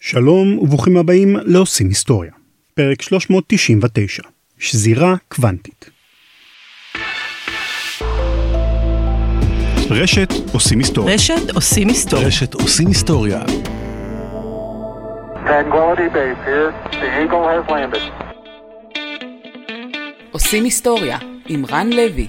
שלום וברוכים הבאים לעושים היסטוריה. פרק 399, שזירה קוונטית. רשת עושים היסטוריה. רשת עושים היסטוריה. רשת עושים היסטוריה. Tranquility Base here. The Eagle has landed. עושים היסטוריה עם רן לוי.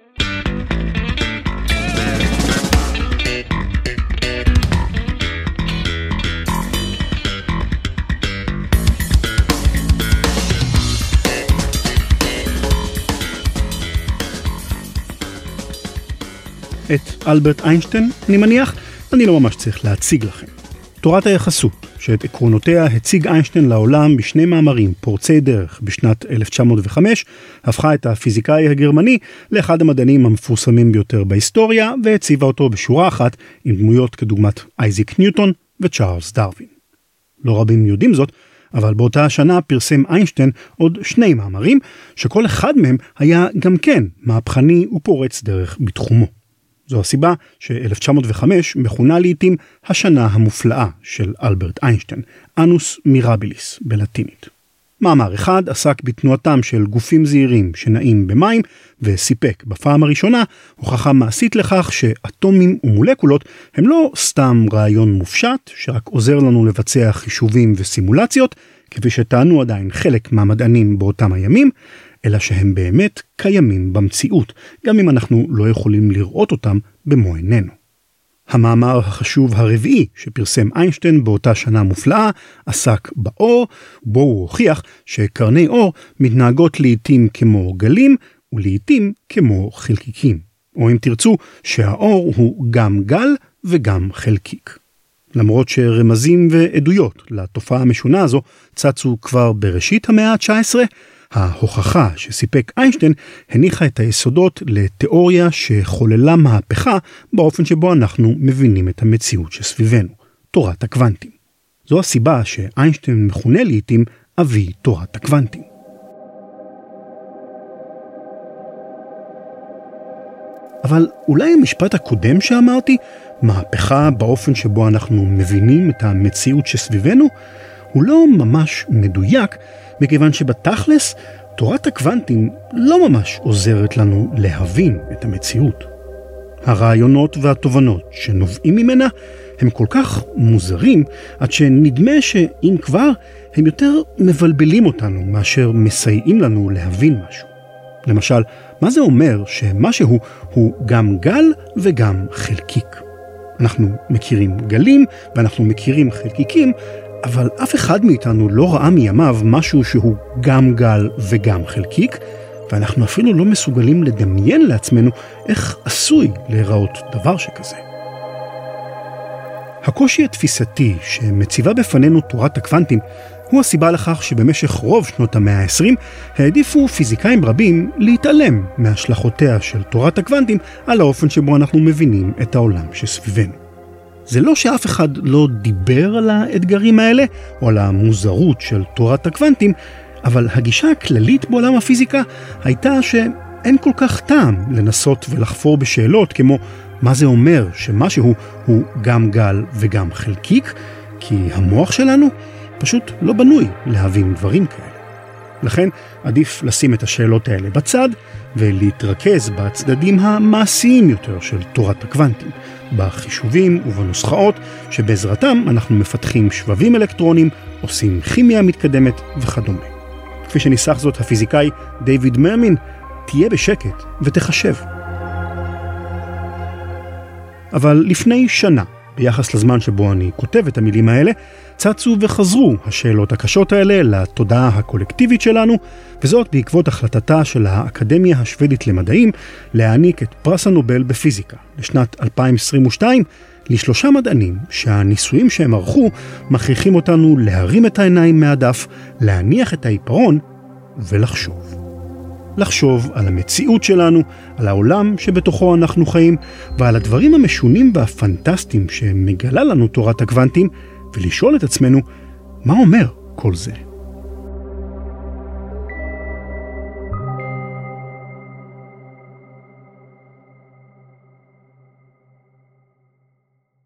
את אלברט איינשטיין, אני מניח, אני לא ממש צריך להציג לכם. תורת היחסות, שאת עקרונותיה הציג איינשטיין לעולם בשני מאמרים פורצי דרך בשנת 1905, הפכה את הפיזיקאי הגרמני לאחד המדענים המפורסמים ביותר בהיסטוריה, והציבה אותו בשורה אחת עם דמויות כדוגמת אייזיק ניוטון וצ'ארלס דרווין. לא רבים יודעים זאת, אבל באותה השנה פרסם איינשטיין עוד שני מאמרים, שכל אחד מהם היה גם כן מהפכני ופורץ דרך בתחומו. זו הסיבה ש-1905 מכונה לעתים השנה המופלאה של אלברט איינשטיין, אנוס מירביליס בלטינית. מאמר אחד עסק בתנועתם של גופים זעירים שנעים במים, וסיפק בפעם הראשונה הוכחה מעשית לכך שאטומים ומולקולות הם לא סתם רעיון מופשט, שרק עוזר לנו לבצע חישובים וסימולציות, כפי שטענו עדיין חלק מהמדענים באותם הימים, אלא שהם באמת קיימים במציאות, גם אם אנחנו לא יכולים לראות אותם במו עינינו. המאמר החשוב הרביעי שפרסם איינשטיין באותה שנה מופלאה עסק באור, בו הוא הוכיח שקרני אור מתנהגות לעתים כמו גלים ולעתים כמו חלקיקים. או אם תרצו, שהאור הוא גם גל וגם חלקיק. למרות שרמזים ועדויות לתופעה המשונה הזו צצו כבר בראשית המאה ה-19, ההוכחה שסיפק איינשטיין הניחה את היסודות לתיאוריה שחוללה מהפכה באופן שבו אנחנו מבינים את המציאות שסביבנו, תורת הקוונטים. זו הסיבה שאיינשטיין מכונה לעתים אבי תורת הקוונטים. אבל אולי המשפט הקודם שאמרתי, מהפכה באופן שבו אנחנו מבינים את המציאות שסביבנו, הוא לא ממש מדויק, מכיוון שבתכלס תורת הקוונטים לא ממש עוזרת לנו להבין את המציאות. הרעיונות והתובנות שנובעים ממנה הם כל כך מוזרים, עד שנדמה שאם כבר הם יותר מבלבלים אותנו מאשר מסייעים לנו להבין משהו. למשל, מה זה אומר שמשהו הוא גם גל וגם חלקיק? אנחנו מכירים גלים ואנחנו מכירים חלקיקים, אבל אף אחד מאיתנו לא ראה מימיו משהו שהוא גם גל וגם חלקיק, ואנחנו אפילו לא מסוגלים לדמיין לעצמנו איך עשוי להיראות דבר שכזה. הקושי התפיסתי שמציבה בפנינו תורת הקוונטים הוא הסיבה לכך שבמשך רוב שנות המאה ה-20 העדיפו פיזיקאים רבים להתעלם מהשלכותיה של תורת הקוונטים על האופן שבו אנחנו מבינים את העולם שסביבנו. זה לא שאף אחד לא דיבר על האתגרים האלה או על המוזרות של תורת הקוונטים, אבל הגישה הכללית בעולם הפיזיקה הייתה שאין כל כך טעם לנסות ולחפור בשאלות כמו מה זה אומר שמשהו הוא גם גל וגם חלקיק, כי המוח שלנו פשוט לא בנוי להבין דברים כאלה. לכן עדיף לשים את השאלות האלה בצד ולהתרכז בצדדים המעשיים יותר של תורת הקוונטים, בחישובים ובנוסחאות שבעזרתם אנחנו מפתחים שבבים אלקטרונים, עושים כימיה מתקדמת וכדומה. כפי שניסח זאת הפיזיקאי דיוויד מרמין, תהיה בשקט ותחשב. אבל לפני שנה, ביחס לזמן שבו אני כותב את המילים האלה, צצו וחזרו השאלות הקשות האלה לתודעה הקולקטיבית שלנו, וזאת בעקבות החלטתה של האקדמיה השוודית למדעים להעניק את פרס הנובל בפיזיקה לשנת 2022 לשלושה מדענים שהניסויים שהם ערכו מכריחים אותנו להרים את העיניים מהדף, להניח את העיפרון ולחשוב. לחשוב על המציאות שלנו, על העולם שבתוכו אנחנו חיים, ועל הדברים המשונים והפנטסטיים שמגלה לנו תורת הקוונטים, ולשאול את עצמנו, מה אומר כל זה?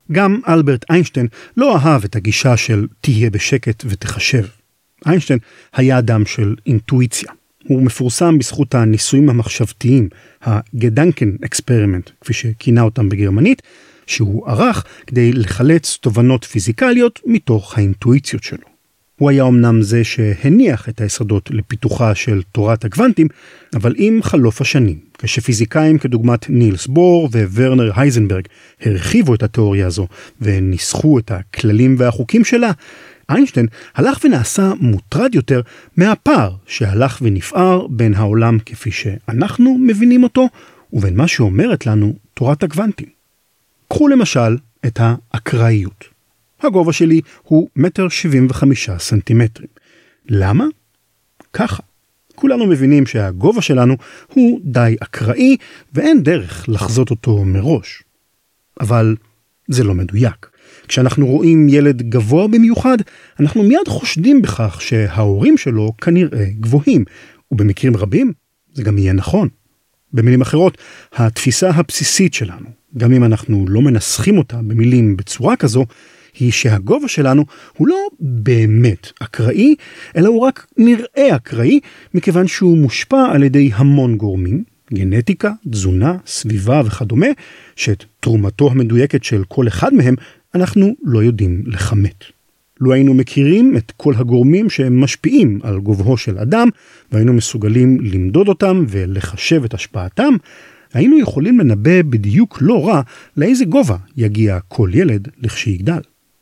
גם אלברט איינשטיין לא אהב את הגישה של תהיה בשקט ותחשב. איינשטיין היה אדם של אינטואיציה. הוא מפורסם בזכות הניסויים המחשבתיים, הגדנקן אקספרימנט, כפי שכינה אותם בגרמנית, שהוא ערך כדי לחלץ תובנות פיזיקליות מתוך האינטואיציות שלו. הוא היה אמנם זה שהניח את היסודות לפיתוחה של תורת הקוונטים, אבל עם חלוף השנים, כשפיזיקאים כדוגמת נילס בור וורנר הייזנברג הרחיבו את התיאוריה הזו וניסחו את הכללים והחוקים שלה, איינשטיין הלך ונעשה מוטרד יותר מהפער שהלך ונפער בין העולם כפי שאנחנו מבינים אותו ובין מה שאומרת לנו תורת הקוונטים. קחו למשל את האקראיות. הגובה שלי הוא 1.75 סנטימטרים. למה? ככה. כולנו מבינים שהגובה שלנו הוא די אקראי ואין דרך לחזות אותו מראש. אבל זה לא מדויק. כשאנחנו רואים ילד גבוה במיוחד, אנחנו מיד חושדים בכך שההורים שלו כנראה גבוהים, ובמקרים רבים זה גם יהיה נכון. במילים אחרות, התפיסה הבסיסית שלנו, גם אם אנחנו לא מנסחים אותה במילים בצורה כזו, היא שהגובה שלנו הוא לא באמת אקראי, אלא הוא רק נראה אקראי, מכיוון שהוא מושפע על ידי המון גורמים, גנטיקה, תזונה, סביבה וכדומה, שאת תרומתו המדויקת של כל אחד מהם אנחנו לא יודעים לכמת. לו היינו מכירים את כל הגורמים שהם משפיעים על גובהו של אדם, והיינו מסוגלים למדוד אותם ולחשב את השפעתם, היינו יכולים לנבא בדיוק לא רע לאיזה גובה יגיע כל ילד לכשיגדל.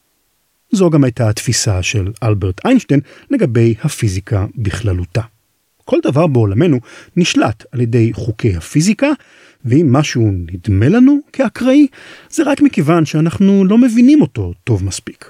זו גם הייתה התפיסה של אלברט איינשטיין לגבי הפיזיקה בכללותה. כל דבר בעולמנו נשלט על ידי חוקי הפיזיקה, ואם משהו נדמה לנו כאקראי, זה רק מכיוון שאנחנו לא מבינים אותו טוב מספיק.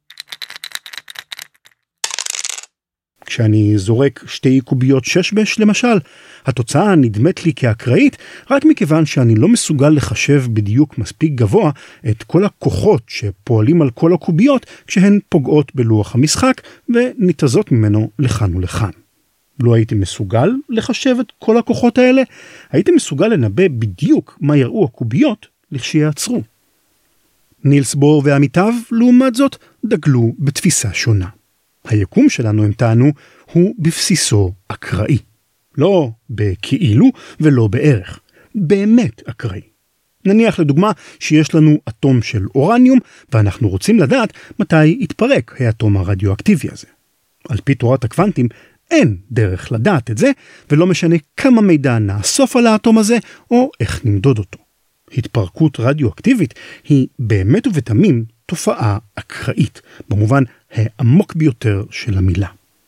כשאני זורק 2 קוביות 6 למשל, התוצאה נדמת לי כאקראית רק מכיוון שאני לא מסוגל לחשב בדיוק מספיק גבוה את כל הכוחות שפועלים על כל הקוביות כשהן פוגעות בלוח המשחק וניתזות ממנו לכאן ולכאן. לא הייתי מסוגל לחשב את כל הכוחות האלה, הייתי מסוגל לנבא בדיוק מה יראו הקוביות לכשיעצרו. נילס בור ועמיתיו, לעומת זאת, דגלו בתפיסה שונה. היקום שלנו, הם טענו, הוא בבסיסו אקראי. לא בכאילו ולא בערך. באמת אקראי. נניח לדוגמה שיש לנו אטום של אורניום, ואנחנו רוצים לדעת מתי יתפרק האטום הרדיואקטיבי הזה. על פי תורת הקוונטים, אין דרך לדעת את זה, ולא משנה כמה מידע נאסוף על האטום הזה, או איך נמדוד אותו. התפרקות רדיואקטיבית היא באמת ובתמים תופעה אקראית, במובן העמוק ביותר של המילה.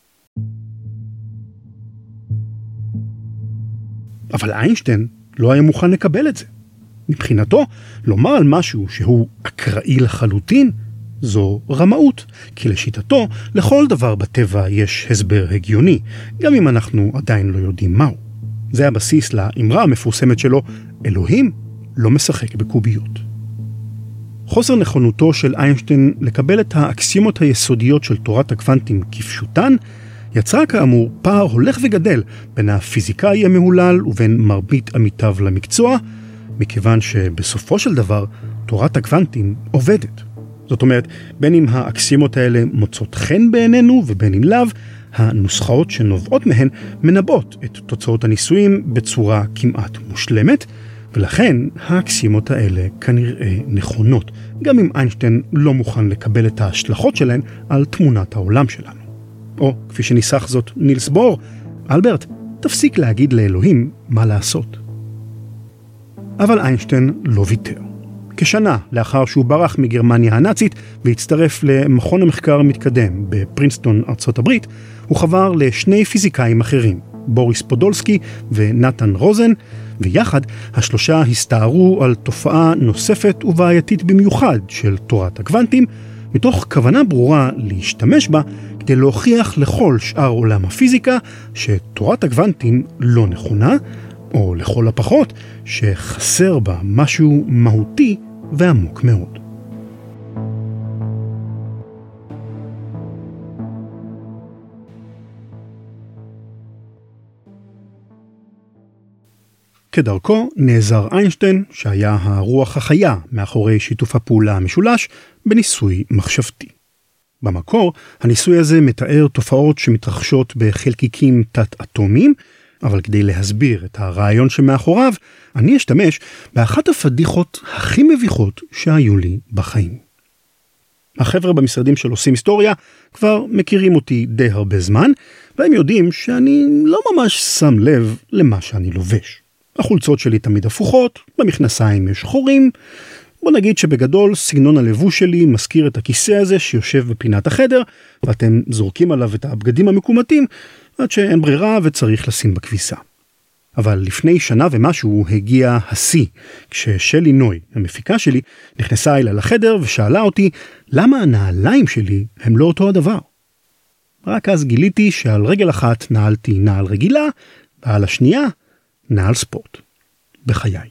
אבל איינשטיין לא היה מוכן לקבל את זה. מבחינתו, לומר על משהו שהוא אקראי לחלוטין, זו רמאות, כי לשיטתו, לכל דבר בטבע יש הסבר הגיוני, גם אם אנחנו עדיין לא יודעים מהו. זה הבסיס לאמרה המפורסמת שלו, אלוהים לא משחק בקוביות. חוסר נכונותו של איינשטיין לקבל את האקסיומות היסודיות של תורת הקוונטים כפשוטן, יצרה כאמור פער הולך וגדל בין הפיזיקאי המהולל ובין מרבית עמיתיו למקצוע, מכיוון שבסופו של דבר תורת הקוונטים עובדת. זאת אומרת, בין אם האקסיומות האלה מוצאות חן בעינינו ובין אם לאו, הנוסחאות שנובעות מהן מנבאות את תוצאות הניסויים בצורה כמעט מושלמת, ולכן האקסיומות האלה כנראה נכונות, גם אם איינשטיין לא מוכן לקבל את ההשלכות שלהן על תמונת העולם שלנו. או, כפי שניסח זאת נילס בור, אלברט, תפסיק להגיד לאלוהים מה לעשות. אבל איינשטיין לא ויתר. כשנה לאחר שהוא ברח מגרמניה הנאצית והצטרף למכון המחקר המתקדם בפרינסטון, ארצות הברית, הוא חבר לשני פיזיקאים אחרים, בוריס פודולסקי ונתן רוזן, ויחד השלושה הסתערו על תופעה נוספת ובעייתית במיוחד של תורת הקוונטים, מתוך כוונה ברורה להשתמש בה כדי להוכיח לכל שאר עולם הפיזיקה שתורת הקוונטים לא נכונה, או לכל הפחות שחסר בה משהו מהותי ועמוק מאוד. כדרכו נעזר איינשטיין, שהיה הרוח החיה מאחורי שיתוף הפעולה המשולש, בניסוי מחשבתי. במקור, הניסוי הזה מתאר תופעות שמתרחשות בחלקיקים תת-אטומיים, אבל כדי להסביר את הרעיון שמאחוריו, אני אשתמש באחת הפדיחות הכי מביכות שהיו לי בחיים. החבר'ה במשרדים של עושים היסטוריה כבר מכירים אותי די הרבה זמן, והם יודעים שאני לא ממש שם לב למה שאני לובש. החולצות שלי תמיד הפוכות, במכנסיים יש חורים. בוא נגיד שבגדול סגנון הלבוש שלי מזכיר את הכיסא הזה שיושב בפינת החדר, ואתם זורקים עליו את הבגדים המקומטים, עד שאין ברירה וצריך לשים בכביסה. אבל לפני שנה ומשהו הגיע השיא, כששלי נוי, המפיקה שלי, נכנסה אליי לחדר ושאלה אותי למה הנעליים שלי הם לא אותו הדבר. רק אז גיליתי שעל רגל אחת נעלתי נעל רגילה, ועל השנייה נעל ספורט. בחיי.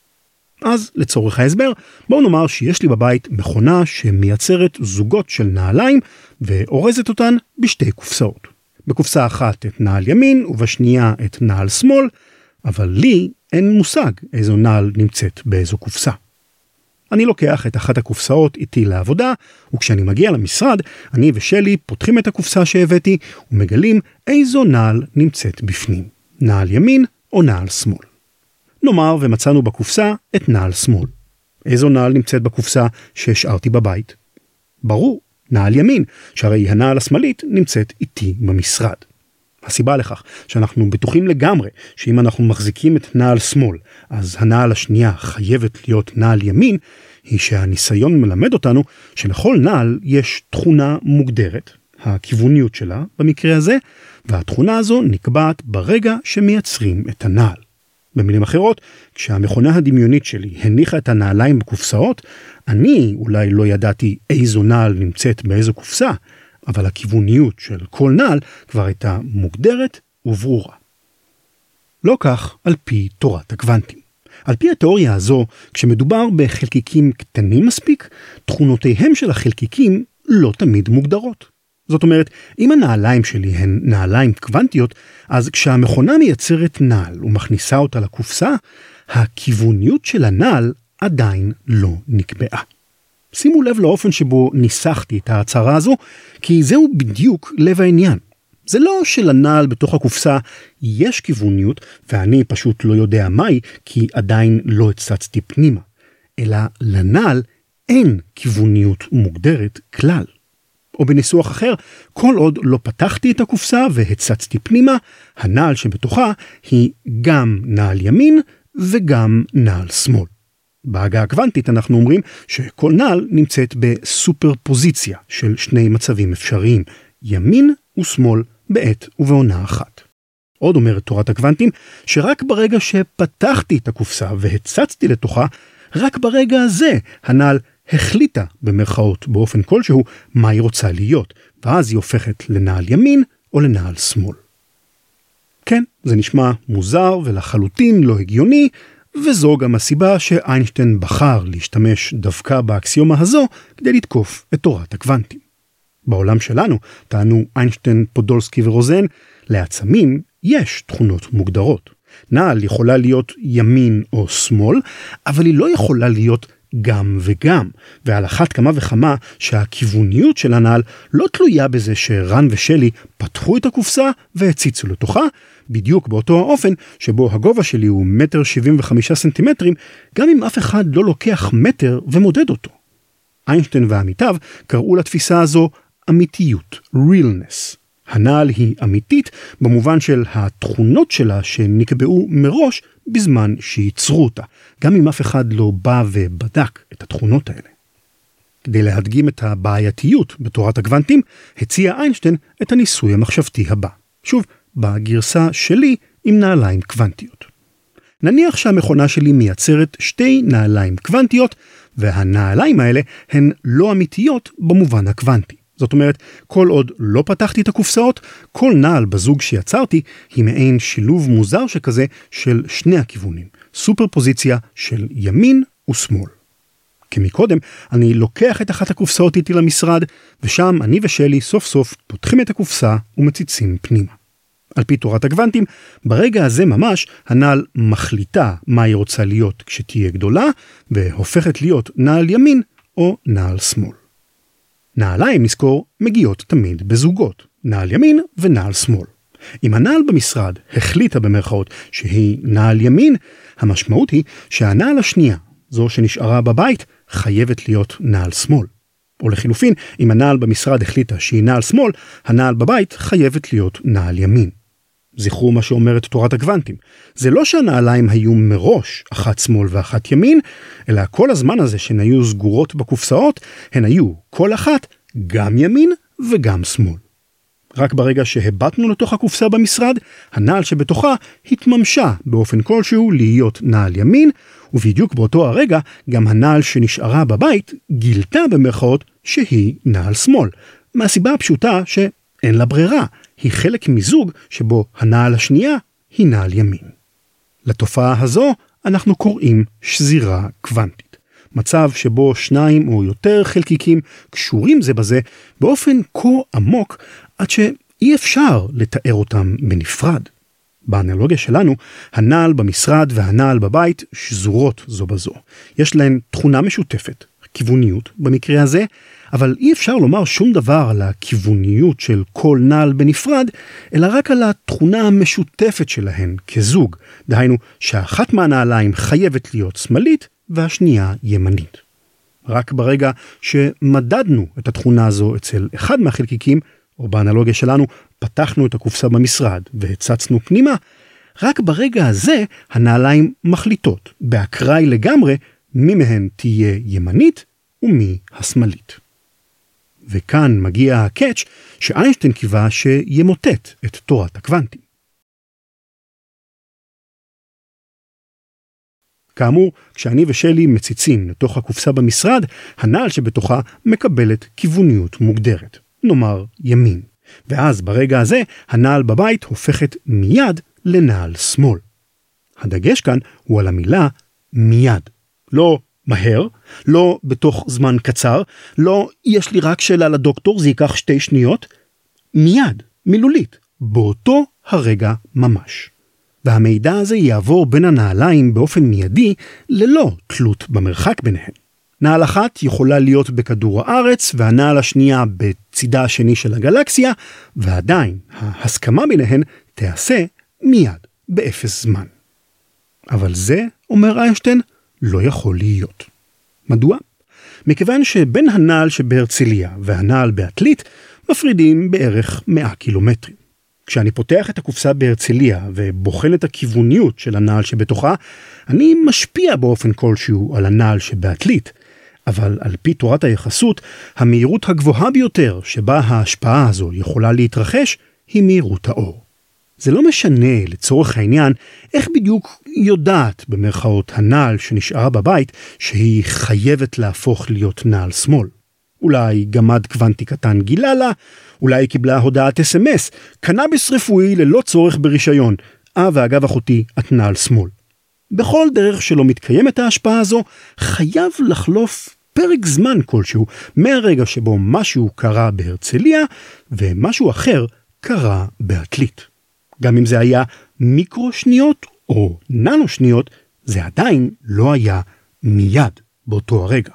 אז לצורך ההסבר, בואו נאמר שיש לי בבית מכונה שמייצרת זוגות של נעליים, ואורזת אותן בשתי קופסאות. בקופסה אחת את נעל ימין ובשנייה את נעל שמאל, אבל לי אין מושג איזו נעל נמצאת באיזו קופסה. אני לוקח את אחת הקופסאות איתי לעבודה, וכשאני מגיע למשרד, אני ושלי פותחים את הקופסה שהבאתי, ומגלים איזו נעל נמצאת בפנים. נעל ימין או נעל שמאל. נאמר ומצאנו בקופסה את נעל שמאל. איזו נעל נמצאת בקופסה שהשארתי בבית? ברור, נעל ימין, שהרי הנעל השמאלית נמצאת איתי במשרד. הסיבה לכך שאנחנו בטוחים לגמרי שאם אנחנו מחזיקים את נעל שמאל, אז הנעל השנייה חייבת להיות נעל ימין, היא שהניסיון מלמד אותנו שלכל נעל יש תכונה מוגדרת, הכיווניות שלה במקרה הזה, והתכונה הזו נקבעת ברגע שמייצרים את הנעל. במילים אחרות, כשהמכונה הדמיונית שלי הניחה את הנעליים בקופסאות, אני אולי לא ידעתי איזו נעל נמצאת באיזו קופסה, אבל הכיווניות של כל נעל כבר הייתה מוגדרת וברורה. לא כך על פי תורת הקוונטים. על פי התיאוריה הזו, כשמדובר בחלקיקים קטנים מספיק, תכונותיהם של החלקיקים לא תמיד מוגדרות. זאת אומרת, אם הנעליים שלי הן נעליים קוונטיות, אז כשהמכונה מייצרת נעל ומכניסה אותה לקופסה, הכיווניות של הנעל עדיין לא נקבעה. שימו לב לאופן שבו ניסחתי את ההצהרה הזו, כי זהו בדיוק לב העניין. זה לא שלנעל בתוך הקופסה יש כיווניות, ואני פשוט לא יודע מהי, כי עדיין לא הצצתי פנימה. אלא לנעל אין כיווניות מוגדרת כלל. או בניסוח אחר, כל עוד לא פתחתי את הקופסה והצצתי פנימה, הנעל שבתוכה היא גם נעל ימין וגם נעל שמאל. בהגה הקוונטית אנחנו אומרים שכל נעל נמצאת בסופרפוזיציה של שני מצבים אפשריים, ימין ושמאל בעת ובעונה אחת. עוד אומרת תורת הקוונטים שרק ברגע שפתחתי את הקופסה והצצתי לתוכה, רק ברגע הזה הנעל החליטה במרכאות באופן כלשהו מה היא רוצה להיות, ואז היא הופכת לנעל ימין או לנעל שמאל. כן, זה נשמע מוזר ולחלוטין לא הגיוני, וזו גם הסיבה שאיינשטיין בחר להשתמש דווקא באקסיומה הזו כדי לתקוף את תורת הקוונטים. בעולם שלנו, טענו איינשטיין, פודולסקי ורוזן, לעצמים יש תכונות מוגדרות. נעל יכולה להיות ימין או שמאל, אבל היא לא יכולה להיות גם וגם, ועל אחת כמה וכמה שהכיווניות של הנעל לא תלויה בזה שרן ושלי פתחו את הקופסה והציצו לתוכה, בדיוק באותו האופן שבו הגובה שלי הוא 1.75 סנטימטרים, גם אם אף אחד לא לוקח מטר ומודד אותו. איינשטיין ועמיתיו קראו לתפיסה הזו אמיתיות, realness. הנעל היא אמיתית במובן של התכונות שלה שנקבעו מראש בזמן שייצרו אותה, גם אם אף אחד לא בא ובדק את התכונות האלה. כדי להדגים את הבעייתיות בתורת הקוונטים, הציע איינשטיין את הניסוי המחשבתי הבא. שוב, בגרסה שלי עם נעליים קוונטיות. נניח שהמכונה שלי מייצרת שתי נעליים קוונטיות, והנעליים האלה הן לא אמיתיות במובן הקוונטי. זאת אומרת, כל עוד לא פתחתי את הקופסאות, כל נעל בזוג שיצרתי היא מעין שילוב מוזר שכזה של שני הכיוונים, סופרפוזיציה של ימין ושמאל. כמקודם, אני לוקח את אחת הקופסאות איתי למשרד, ושם אני ושלי סוף סוף פותחים את הקופסה ומציצים פנימה. על פי תורת הקוונטים, ברגע הזה ממש הנעל מחליטה מה היא רוצה להיות כשתהיה גדולה, והופכת להיות נעל ימין או נעל שמאל. נעליים, נזכור, מגיעות תמיד בזוגות, נעל ימין ונעל שמאל. אם הנעל במשרד החליטה במרכאות שהיא נעל ימין, המשמעות היא שהנעל השנייה, זו שנשארה בבית, חייבת להיות נעל שמאל. או לחילופין, אם הנעל במשרד החליטה שהיא נעל שמאל, הנעל בבית חייבת להיות נעל ימין. זכרו מה שאומרת תורת הקוונטים. זה לא שהנעליים היו מראש אחת שמאל ואחת ימין, אלא כל הזמן הזה שהן היו סגורות בקופסאות, הן היו כל אחת גם ימין וגם שמאל. רק ברגע שהבטנו לתוך הקופסה במשרד, הנעל שבתוכה התממשה באופן כלשהו להיות נעל ימין, ובדיוק באותו הרגע גם הנעל שנשארה בבית גילתה במרכאות שהיא נעל שמאל. מהסיבה הפשוטה שאין לה ברירה, היא חלק מזוג שבו הנעל השנייה היא נעל ימין. לתופעה הזו אנחנו קוראים שזירה קוונטית. מצב שבו שניים או יותר חלקיקים קשורים זה בזה באופן כה עמוק עד שאי אפשר לתאר אותם בנפרד. באנלוגיה שלנו, הנעל במשרד והנעל בבית שזורות זו בזו. יש להן תכונה משותפת, כיווניות במקרה הזה, אבל אי אפשר לומר שום דבר על הכיווניות של כל נעל בנפרד, אלא רק על התכונה המשותפת שלהן כזוג. דהיינו שאחת מהנעליים חייבת להיות שמאלית והשנייה ימנית. רק ברגע שמדדנו את התכונה הזו אצל אחד מהחלקיקים, או באנלוגיה שלנו, פתחנו את הקופסה במשרד והצצנו פנימה, רק ברגע הזה הנעליים מחליטות, באקראי לגמרי, מי מהן תהיה ימנית ומי השמאלית. וכאן מגיע הקאץ' שאיינשטיין קיווה שימוטט את תורת הקוונטים. כאמור, כשאני ושלי מציצים לתוך הקופסה במשרד, הנעל שבתוכה מקבלת כיווניות מוגדרת, נאמר ימין. ואז ברגע הזה הנעל בבית הופכת מיד לנעל שמאל. הדגש כאן הוא על המילה מיד. לא מהר, לא בתוך זמן קצר, לא יש לי רק שאלה לדוקטור, זה ייקח 2 שניות. מיד, מילולית, באותו הרגע ממש. והמידע הזה יעבור בין הנעליים באופן מיידי ללא תלות במרחק ביניהן. נעל אחת יכולה להיות בכדור הארץ והנעל השנייה בצידה השני של הגלקסיה, ועדיין ההסכמה ביניהן תעשה מיד, באפס זמן. אבל זה, אומר איינשטיין, לא יכול להיות. מדוע? מכיוון שבין הנעל שבהרצליה והנעל בעתלית מפרידים בערך 100 קילומטרים. כשאני פותח את הקופסה בהרצליה ובוחן את הכיווניות של הנעל שבתוכה, אני משפיע באופן כלשהו על הנעל שבעתלית, אבל על פי תורת היחסות, המהירות הגבוהה ביותר שבה ההשפעה הזו יכולה להתרחש היא מהירות האור. זה לא משנה לצורך העניין איך בדיוק יודעת במרכאות הנעל שנשארה בבית שהיא חייבת להפוך להיות נעל שמאל. אולי גמד קוונטי קטן גילה לה, אולי קיבלה הודעת SMS, קנאביס רפואי ללא צורך ברישיון, ואגב אחותי את נעל שמאל. בכל דרך שלא מתקיימת ההשפעה הזו, חייב לחלוף פרק זמן כלשהו, מהרגע שבו משהו קרה בהרצליה, ומשהו אחר קרה בעתלית. גם אם זה היה מיקרו שניות או ננו שניות, זה עדיין לא היה מיד באותו הרגע.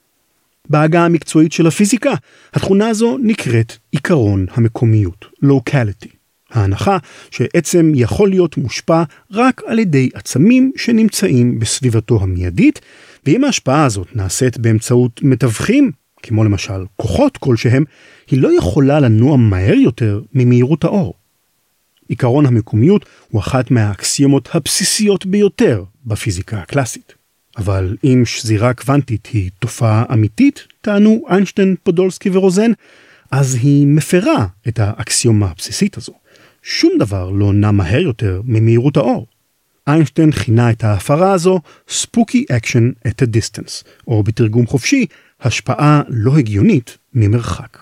בהגה המקצועית של הפיזיקה, התכונה הזו נקראת עיקרון המקומיות, locality. ההנחה שעצם יכול להיות מושפע רק על ידי עצמים שנמצאים בסביבתו המיידית, ואם ההשפעה הזאת נעשית באמצעות מתווכים, כמו למשל כוחות כלשהם, היא לא יכולה לנוע מהר יותר ממהירות האור. עיקרון המקומיות הוא אחת מהאקסיומות הבסיסיות ביותר בפיזיקה הקלאסית. אבל אם שזירה קוונטית היא תופעה אמיתית, טענו איינשטיין, פודולסקי ורוזן, אז היא מפרה את האקסיומה הבסיסית הזו. שום דבר לא נע מהר יותר ממהירות האור. איינשטיין כינה את ההפרה הזו spooky action at a distance, או בתרגום חופשי, השפעה לא הגיונית ממרחק.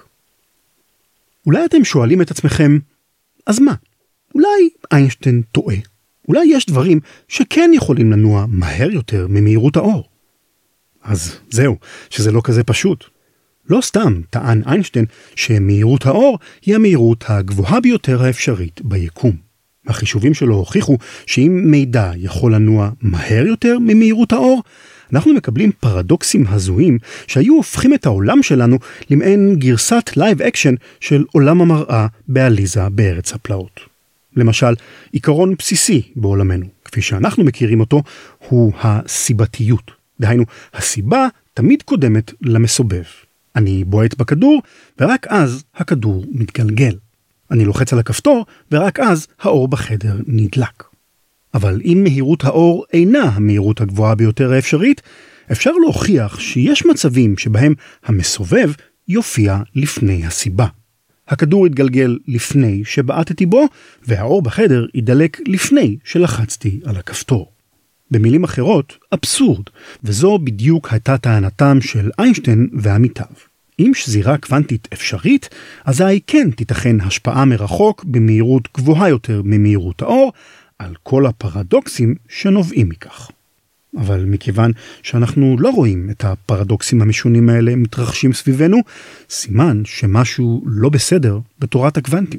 אולי אתם שואלים את עצמכם, אז מה? אולי איינשטיין טועה. אולי יש דברים שכן יכולים לנוע מהר יותר ממהירות האור. אז זהו, שזה לא כזה פשוט. לא סתם טען איינשטיין שמהירות האור היא המהירות הגבוהה ביותר האפשרית ביקום. החישובים שלו הוכיחו שאם מידע יכול לנוע מהר יותר ממהירות האור, אנחנו מקבלים פרדוקסים הזויים שהיו הופכים את העולם שלנו למעין גרסת לייב אקשן של עולם המראה בעליזה בארץ הפלאות. למשל, עיקרון בסיסי בעולמנו, כפי שאנחנו מכירים אותו, הוא הסיבתיות. דהיינו, הסיבה תמיד קודמת למסובב. אני בועט בכדור, ורק אז הכדור מתגלגל. אני לוחץ על הכפתור, ורק אז האור בחדר נדלק. אבל אם מהירות האור אינה המהירות הגבוהה ביותר האפשרית, אפשר להוכיח שיש מצבים שבהם המסובב יופיע לפני הסיבה. הכדור יתגלגל לפני שבעטתי בו, והאור בחדר ידלק לפני שלחצתי על הכפתור. במילים אחרות, אבסורד, וזו בדיוק הייתה טענתם של איינשטיין ועמיתיו. אם שזירה קוונטית אפשרית, אזי כן תיתכן השפעה מרחוק במהירות גבוהה יותר ממהירות האור, על כל הפרדוקסים שנובעים מכך. אבל מכיוון שאנחנו לא רואים את הפרדוקסים המשונים האלה מתרחשים סביבנו, סימן שמשהו לא בסדר בתורת הקוונטים.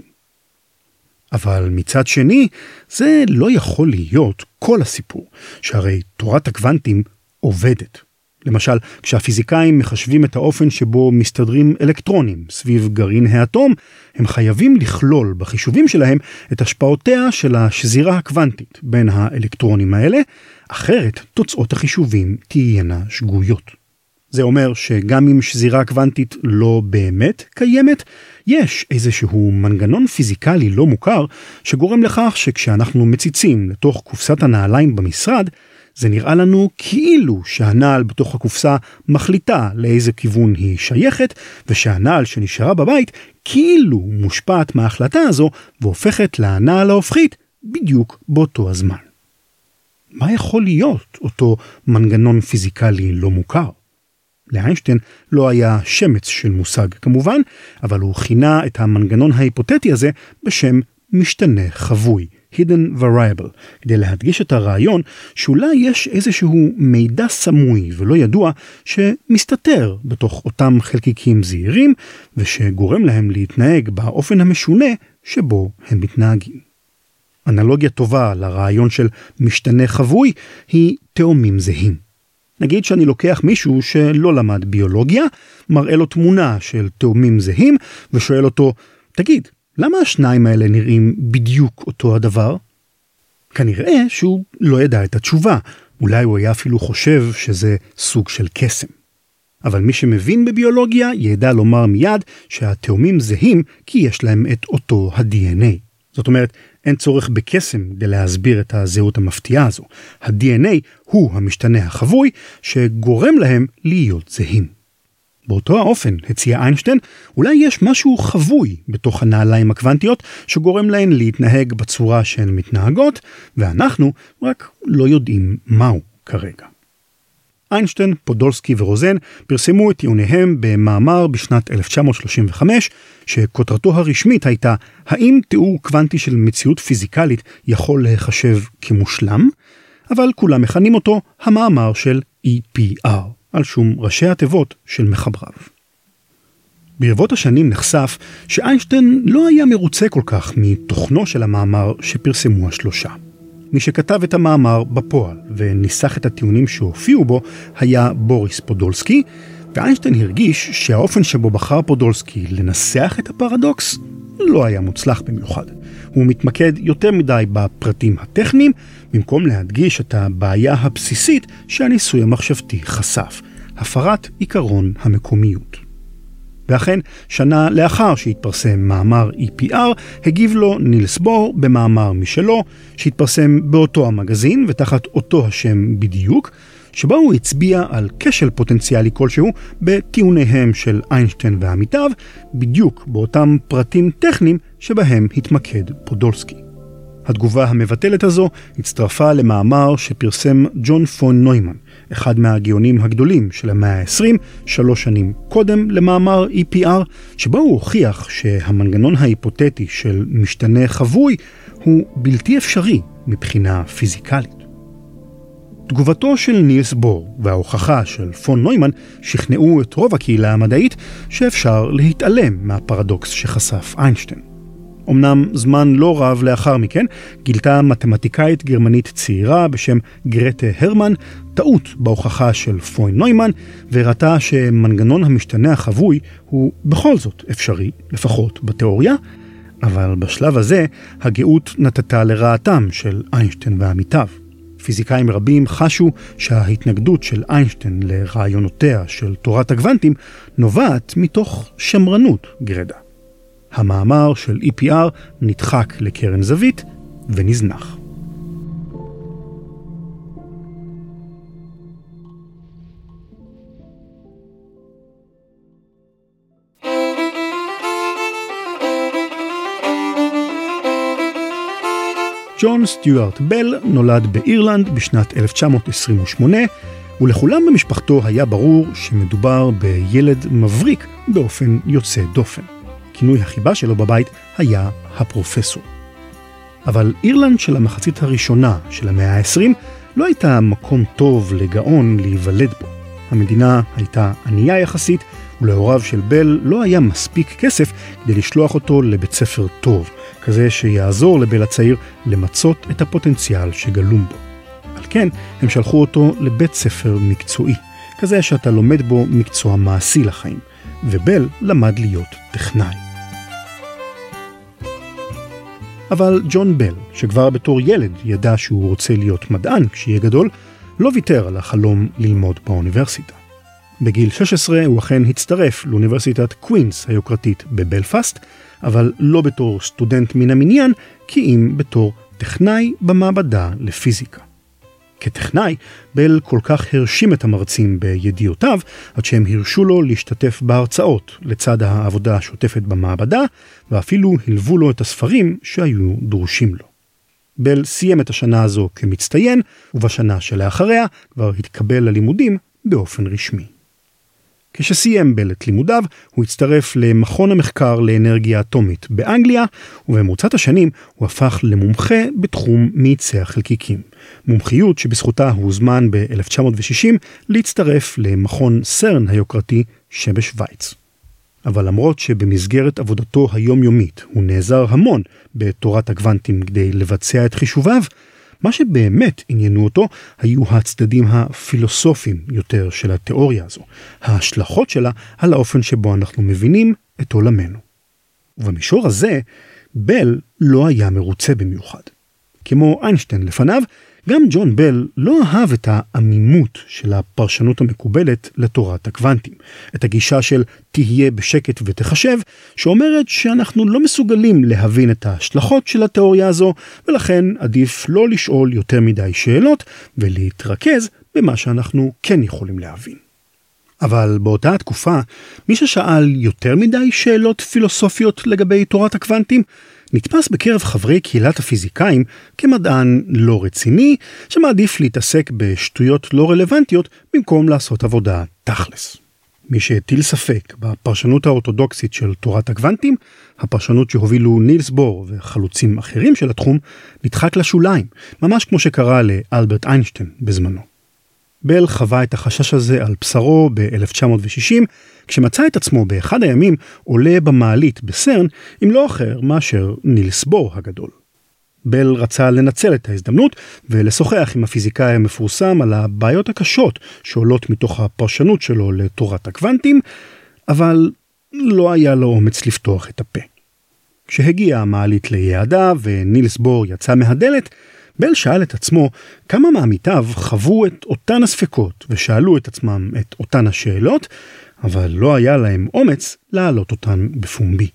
אבל מצד שני, זה לא יכול להיות כל הסיפור, שהרי תורת הקוונטים עובדת. למשל, כשהפיזיקאים מחשבים את האופן שבו מסתדרים אלקטרונים סביב גרעין האטום, הם חייבים לכלול בחישובים שלהם את השפעותיה של השזירה הקוונטית בין האלקטרונים האלה, אחרת תוצאות החישובים תהיינה שגויות. זה אומר שגם אם שזירה קוונטית לא באמת קיימת, יש איזשהו מנגנון פיזיקלי לא מוכר שגורם לכך שכשאנחנו מציצים לתוך קופסת הנעליים במשרד, זה נראה לנו כאילו שהנעל בתוך הקופסה מחליטה לאיזה כיוון היא שייכת, ושהנעל שנשארה בבית כאילו מושפעת מההחלטה הזו והופכת לנעל ההופכית בדיוק באותו הזמן. מה יכול להיות אותו מנגנון פיזיקלי לא מוכר? לאיינשטיין לא היה שמץ של מושג כמובן, אבל הוא כינה את המנגנון ההיפותטי הזה בשם משתנה חבוי, hidden variable, כדי להדגיש את הרעיון שאולי יש איזשהו מידע סמוי ולא ידוע שמסתתר בתוך אותם חלקיקים זעירים, ושגורם להם להתנהג באופן המשונה שבו הם מתנהגים. אנלוגיה טובה לרעיון של משתנה חבוי היא תאומים זהים. נגיד שאני לוקח מישהו שלא למד ביולוגיה, מראה לו תמונה של תאומים זהים ושואל אותו, תגיד, למה השניים האלה נראים בדיוק אותו הדבר? כנראה שהוא לא ידע את התשובה, אולי הוא היה אפילו חושב שזה סוג של קסם. אבל מי שמבין בביולוגיה ידע לומר מיד שהתאומים זהים כי יש להם את אותו ה-DNA. זאת אומרת, אין צורך בקסם כדי להסביר את הזהות המפתיעה הזו. ה-DNA הוא המשתנה החבוי שגורם להם להיות זהים. באותו האופן, הציע איינשטיין, אולי יש משהו חבוי בתוך הנעליים הקוונטיות שגורם להן להתנהג בצורה שהן מתנהגות, ואנחנו רק לא יודעים מהו כרגע. איינשטיין, פודולסקי ורוזן פרסמו את טיעוניהם במאמר בשנת 1935, שכותרתו הרשמית הייתה, האם תיאור קוונטי של מציאות פיזיקלית יכול להיחשב כמושלם? אבל כולם מכנים אותו המאמר של EPR, על שום ראשי התיבות של מחבריו. ברבות השנים נחשף שאיינשטיין לא היה מרוצה כל כך מתוכנו של המאמר שפרסמו השלושה. מי שכתב את המאמר בפועל וניסח את הטיעונים שהופיעו בו היה בוריס פודולסקי, ואיינשטיין הרגיש שהאופן שבו בחר פודולסקי לנסח את הפרדוקס לא היה מוצלח במיוחד. הוא מתמקד יותר מדי בפרטים הטכניים, במקום להדגיש את הבעיה הבסיסית שהניסוי המחשבתי חשף, הפרת עיקרון המקומיות. ואכן, שנה לאחר שהתפרסם מאמר EPR, הגיב לו נילס בור במאמר משלו, שהתפרסם באותו המגזין ותחת אותו השם בדיוק, שבו הוא הצביע על כשל פוטנציאלי כלשהו בטיעוניהם של איינשטיין ועמיתיו, בדיוק באותם פרטים טכניים שבהם התמקד פודולסקי. התגובה המבטלת הזו הצטרפה למאמר שפרסם ג'ון פון נוימן, אחד מהגאונים הגדולים של המאה ה-20, 3 שנים קודם למאמר EPR, שבו הוא הוכיח שהמנגנון ההיפותטי של משתנה חבוי הוא בלתי אפשרי מבחינה פיזיקלית. תגובתו של נילס בור וההוכחה של פון נוימן שכנעו את רוב הקהילה המדעית שאפשר להתעלם מהפרדוקס שחשף איינשטיין. אמנם זמן לא רב לאחר מכן, גילתה מתמטיקאית גרמנית צעירה בשם גרטה הרמן, טעות בהוכחה של פון נוימן, והראתה שמנגנון המשתנה החבוי הוא בכל זאת אפשרי, לפחות בתיאוריה, אבל בשלב הזה הגאות נטתה לרעתם של איינשטיין ועמיתיו. פיזיקאים רבים חשו שההתנגדות של איינשטיין לרעיונותיה של תורת הקוונטים נובעת מתוך שמרנות גרדה. המאמר של EPR נדחק לקרן זווית ונזנח. ג'ון סטיוארט בל נולד באירלנד בשנת 1928, ולכולם במשפחתו היה ברור שמדובר בילד מבריק באופן יוצא דופן. כינוי החיבה שלו בבית היה הפרופסור. אבל אירלנד של המחצית הראשונה של המאה ה-20 לא הייתה מקום טוב לגאון להיוולד בו. המדינה הייתה ענייה יחסית, ולהוריו של בל לא היה מספיק כסף כדי לשלוח אותו לבית ספר טוב, כזה שיעזור לבל הצעיר למצות את הפוטנציאל שגלום בו. על כן, הם שלחו אותו לבית ספר מקצועי, כזה שאתה לומד בו מקצוע מעשי לחיים, ובל למד להיות טכנאי. אבל ג'ון בל, שכבר בתור ילד ידע שהוא רוצה להיות מדען כשיהיה גדול, לא ויתר על החלום ללמוד באוניברסיטה. בגיל 16 הוא אכן הצטרף לאוניברסיטת קווינס היוקרתית בבלפאסט, אבל לא בתור סטודנט מן המניין, כי אם בתור טכנאי במעבדה לפיזיקה. כטכנאי, בל כל כך הרשים את המרצים בידיעותיו, עד שהם הרשו לו להשתתף בהרצאות לצד העבודה השוטפת במעבדה, ואפילו הלוו לו את הספרים שהיו דרושים לו. בל סיים את השנה הזו כמצטיין, ובשנה שלאחריה כבר התקבל ללימודים באופן רשמי. כשסיים בל את לימודיו, הוא הצטרף למכון המחקר לאנרגיה אטומית באנגליה, ובמרוצת השנים הוא הפך למומחה בתחום מאיצי החלקיקים. מומחיות שבזכותה הוא הוזמן ב-1960 להצטרף למכון סרן היוקרתי שבשוויץ. אבל למרות שבמסגרת עבודתו היומיומית הוא נעזר המון בתורת הקוונטים כדי לבצע את חישוביו, מה שבאמת עניינו אותו היו הצדדים הפילוסופיים יותר של התיאוריה הזו, ההשלכות שלה על האופן שבו אנחנו מבינים את עולמנו. ובמישור הזה, בל לא היה מרוצה במיוחד. כמו איינשטיין לפניו, גם ג'ון בל לא אהב את העמימות של הפרשנות המקובלת לתורת הקוונטים, את הגישה של תהיה בשקט ותחשב, שאומרת שאנחנו לא מסוגלים להבין את ההשלכות של התיאוריה הזו, ולכן עדיף לא לשאול יותר מדי שאלות ולהתרכז במה שאנחנו כן יכולים להבין. אבל באותה התקופה, מי ששאל יותר מדי שאלות פילוסופיות לגבי תורת הקוונטים, נתפס בקרב חברי קהילת הפיזיקאים כמדען לא רציני, שמעדיף להתעסק בשטויות לא רלוונטיות במקום לעשות עבודה תכלס. מי שהטיל ספק בפרשנות האורתודוקסית של תורת הקוונטים, הפרשנות שהובילו נילס בור וחלוצים אחרים של התחום, נדחק לשוליים, ממש כמו שקרה לאלברט איינשטיין בזמנו. בל חווה את החשש הזה על בשרו ב-1960, כשמצא את עצמו באחד הימים עולה במעלית בסרן, אם לא אחר מאשר נילס בור הגדול. בל רצה לנצל את ההזדמנות ולשוחח עם הפיזיקאי המפורסם על הבעיות הקשות שעולות מתוך הפרשנות שלו לתורת הקוונטים, אבל לא היה לו אומץ לפתוח את הפה. כשהגיעה המעלית ליעדה ונילס בור יצא מהדלת, בל שאל את עצמו כמה מעמיתיו חוו את אותן הספקות ושאלו את עצמם את אותן השאלות, אבל לא היה להם אומץ להעלות אותן בפומבי.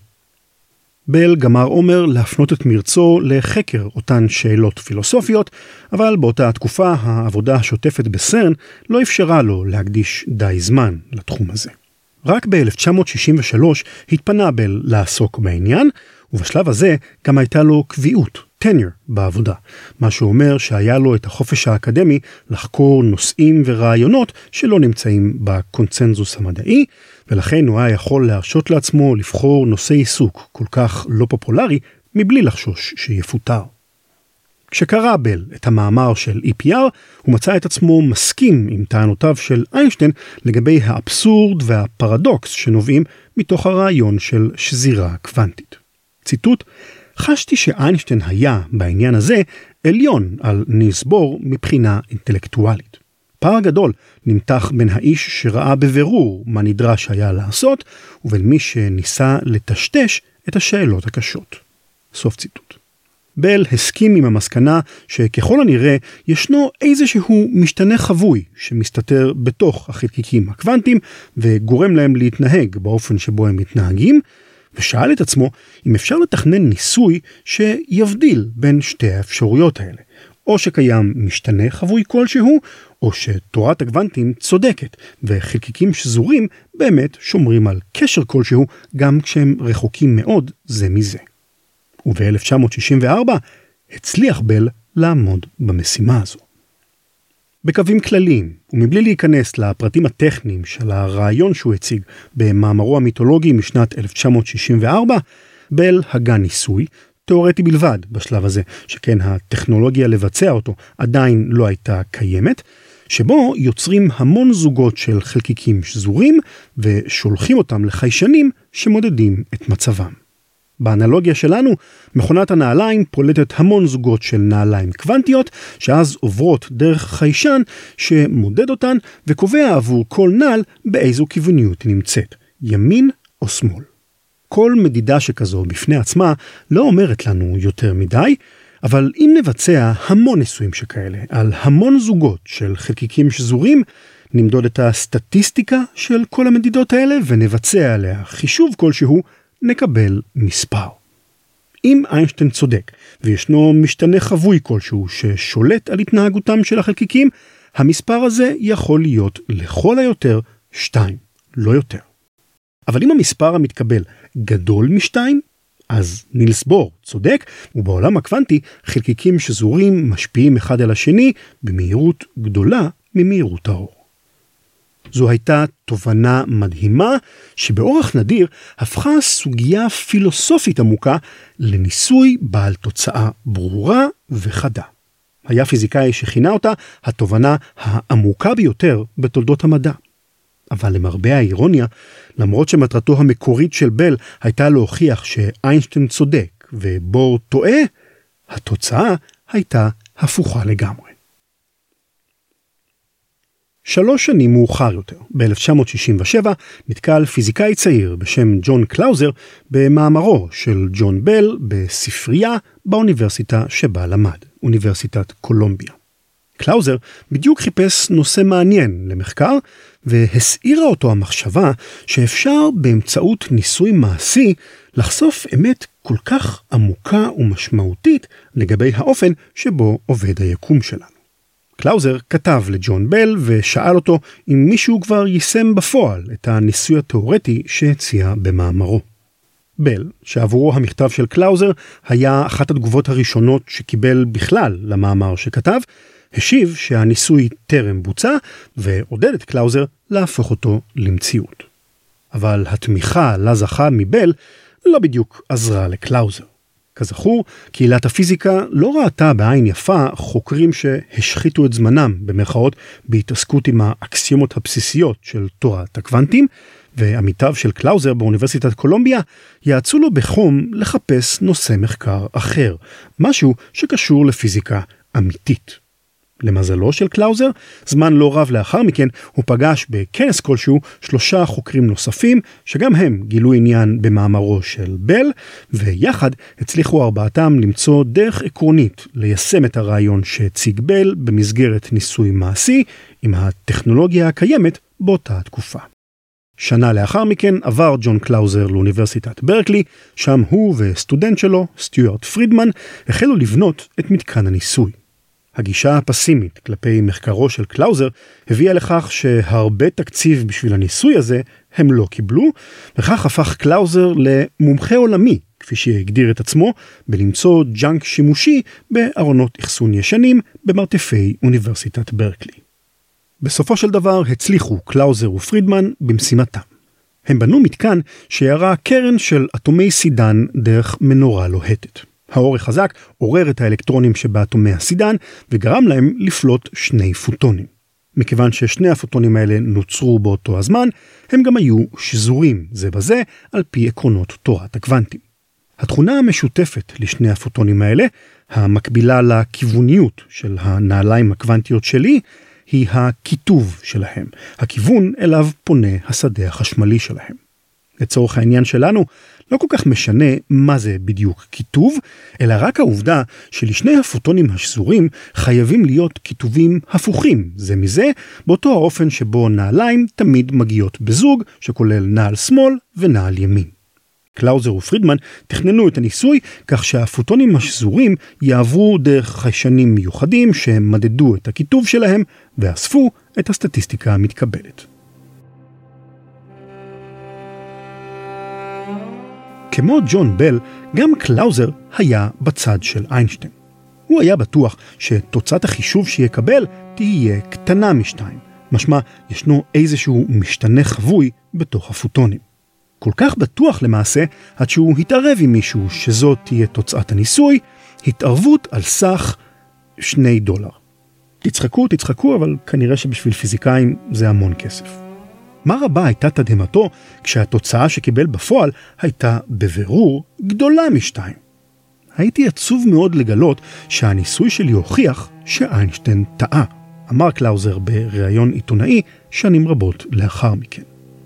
בל גמר אומר להפנות את מרצו לחקר אותן שאלות פילוסופיות, אבל באותה התקופה העבודה השוטפת בסרן לא אפשרה לו להקדיש די זמן לתחום הזה. רק ב-1963 התפנה בל לעסוק בעניין, ובשלב הזה גם הייתה לו קביעות, tenure, בעבודה, מה שאומר שהיה לו את החופש האקדמי לחקור נושאים ורעיונות שלא נמצאים בקונצנזוס המדעי, ולכן הוא היה יכול להרשות לעצמו לבחור נושא עיסוק כל כך לא פופולרי, מבלי לחשוש שיפוטר. כשקרא בל את המאמר של EPR, הוא מצא את עצמו מסכים עם טענותיו של איינשטיין לגבי האבסורד והפרדוקס שנובעים מתוך הרעיון של שזירה קוונטית. ציטוט, חשתי שאיינשטיין היה בעניין הזה עליון על נילס בוהר מבחינה אינטלקטואלית. פער גדול נמתח בין האיש שראה בבירור מה נדרש היה לעשות, ובין מי שניסה לטשטש את השאלות הקשות. סוף ציטוט. בל הסכים עם המסקנה שככל הנראה ישנו איזשהו משתנה חבוי שמסתתר בתוך החלקיקים הקוונטיים וגורם להם להתנהג באופן שבו הם מתנהגים, ושאל את עצמו אם אפשר לתכנן ניסוי שיבדיל בין שתי האפשרויות האלה. או שקיים משתנה חבוי כלשהו, או שתורת הקוונטים צודקת, וחלקיקים שזורים באמת שומרים על קשר כלשהו גם כשהם רחוקים מאוד זה מזה. וב-1964 הצליח בל לעמוד במשימה הזו. בקווים כלליים, ומבלי להיכנס לפרטים הטכניים של הרעיון שהוא הציג במאמרו המיתולוגי משנת 1964, בל הגה ניסוי, תיאורטי בלבד בשלב הזה, שכן הטכנולוגיה לבצע אותו עדיין לא הייתה קיימת, שבו יוצרים המון זוגות של חלקיקים שזורים ושולחים אותם לחיישנים שמודדים את מצבם. באנלוגיה שלנו, מכונת הנעליים פולטת המון זוגות של נעליים קוונטיות, שאז עוברות דרך חיישן שמודד אותן וקובע עבור כל נעל באיזו כיווניות היא נמצאת, ימין או שמאל. כל מדידה שכזו בפני עצמה לא אומרת לנו יותר מדי, אבל אם נבצע המון ניסויים שכאלה על המון זוגות של חלקיקים שזורים, נמדוד את הסטטיסטיקה של כל המדידות האלה ונבצע עליה חישוב כלשהו, נקבל מספר. אם איינשטיין צודק וישנו משתנה חבוי כלשהו ששולט על התנהגותם של החלקיקים, המספר הזה יכול להיות לכל היותר 2, לא יותר. אבל אם המספר המתקבל גדול מ2, אז נילס בוהר צודק, ובעולם הקוונטי חלקיקים שזורים משפיעים אחד על השני במהירות גדולה ממהירות האור. זו הייתה תובנה מדהימה שבאורח נדיר הפכה סוגיה פילוסופית עמוקה לניסוי בעל תוצאה ברורה וחדה. היה פיזיקאי שכינה אותה התובנה העמוקה ביותר בתולדות המדע. אבל למרבה האירוניה, למרות שמטרתו המקורית של בל הייתה להוכיח שאיינשטיין צודק ובוהר טועה, התוצאה הייתה הפוכה לגמרי. 3 שנים מאוחר יותר, ב-1967, נתקל פיזיקאי צעיר בשם ג'ון קלאוזר במאמרו של ג'ון בל בספרייה באוניברסיטה שבה למד, אוניברסיטת קולומביה. קלאוזר בדיוק חיפש נושא מעניין למחקר, והסעירה אותו המחשבה שאפשר באמצעות ניסוי מעשי לחשוף אמת כל כך עמוקה ומשמעותית לגבי האופן שבו עובד היקום שלנו. קלאוזר כתב לג'ון בל ושאל אותו אם מישהו כבר יישם בפועל את הניסוי התיאורטי שהציע במאמרו. בל, שעבורו המכתב של קלאוזר היה אחת התגובות הראשונות שקיבל בכלל למאמר שכתב, השיב שהניסוי טרם בוצע ועודד את קלאוזר להפוך אותו למציאות. אבל התמיכה לה זכה מבל לא בדיוק עזרה לקלאוזר. כזכור, קהילת הפיזיקה לא ראתה בעין יפה חוקרים שהשחיתו את זמנם במרכאות בהתעסקות עם האקסיומות הבסיסיות של תורת הקוונטים, ועמיתיו של קלאוזר באוניברסיטת קולומביה יעצו לו בחום לחפש נושא מחקר אחר, משהו שקשור לפיזיקה אמיתית. למזלו של קלאוזר, זמן לא רב לאחר מכן הוא פגש בכנס כלשהו 3 חוקרים נוספים שגם הם גילו עניין במאמרו של בל, ויחד הצליחו 4 למצוא דרך עקרונית ליישם את הרעיון שהציג בל במסגרת ניסוי מעשי עם הטכנולוגיה הקיימת באותה תקופה. שנה לאחר מכן עבר ג'ון קלאוזר לאוניברסיטת ברקלי, שם הוא וסטודנט שלו, סטיוארט פרידמן, החלו לבנות את מתקן הניסוי. הגישה הפסימית כלפי מחקרו של קלאוזר הביאה לכך שהרבה תקציב בשביל הניסוי הזה הם לא קיבלו, וכך הפך קלאוזר למומחה עולמי, כפי שהגדיר את עצמו, בלמצוא ג'אנק שימושי בארונות אחסון ישנים במרתפי אוניברסיטת ברקלי. בסופו של דבר הצליחו קלאוזר ופרידמן במשימתם. הם בנו מתקן שירה קרן של אטומי סידן דרך מנורה לוהטת. האור החזק עורר את האלקטרונים שבאטומי הסידן וגרם להם לפלוט 2 פוטונים. מכיוון ששני הפוטונים האלה נוצרו באותו הזמן, הם גם היו שזורים זה בזה על פי עקרונות תורת הקוונטים. התכונה המשותפת לשני הפוטונים האלה, המקבילה לכיווניות של הנעליים הקוונטיות שלי, היא הכיתוב שלהם, הכיוון אליו פונה השדה החשמלי שלהם. לצורך העניין שלנו, לא כל כך משנה מה זה בדיוק כיתוב, אלא רק העובדה שלשני הפוטונים השזורים חייבים להיות כיתובים הפוכים זה מזה, באותו האופן שבו נעליים תמיד מגיעות בזוג, שכולל נעל שמאל ונעל ימין. קלאוזר ופרידמן תכננו את הניסוי כך שהפוטונים השזורים יעברו דרך חיישנים מיוחדים שמדדו את הכיתוב שלהם ואספו את הסטטיסטיקה המתקבלת. כמו ג'ון בל, גם קלאוזר היה בצד של איינשטיין. הוא היה בטוח שתוצאת החישוב שיקבל תהיה קטנה משתיים. משמע, ישנו איזשהו משתנה חבוי בתוך הפוטונים. כל כך בטוח למעשה, עד שהוא התערב עם מישהו שזאת תהיה תוצאת הניסוי, התערבות על סך $2. תצחקו, אבל כנראה שבשביל פיזיקאים זה המון כסף. מה רבה הייתה תדהמתו כשהתוצאה שקיבל בפועל הייתה בבירור גדולה משתיים. הייתי עצוב מאוד לגלות שהניסוי שלי הוכיח שאיינשטיין טעה, אמר קלאוזר בראיון עיתונאי שנים רבות לאחר מכן.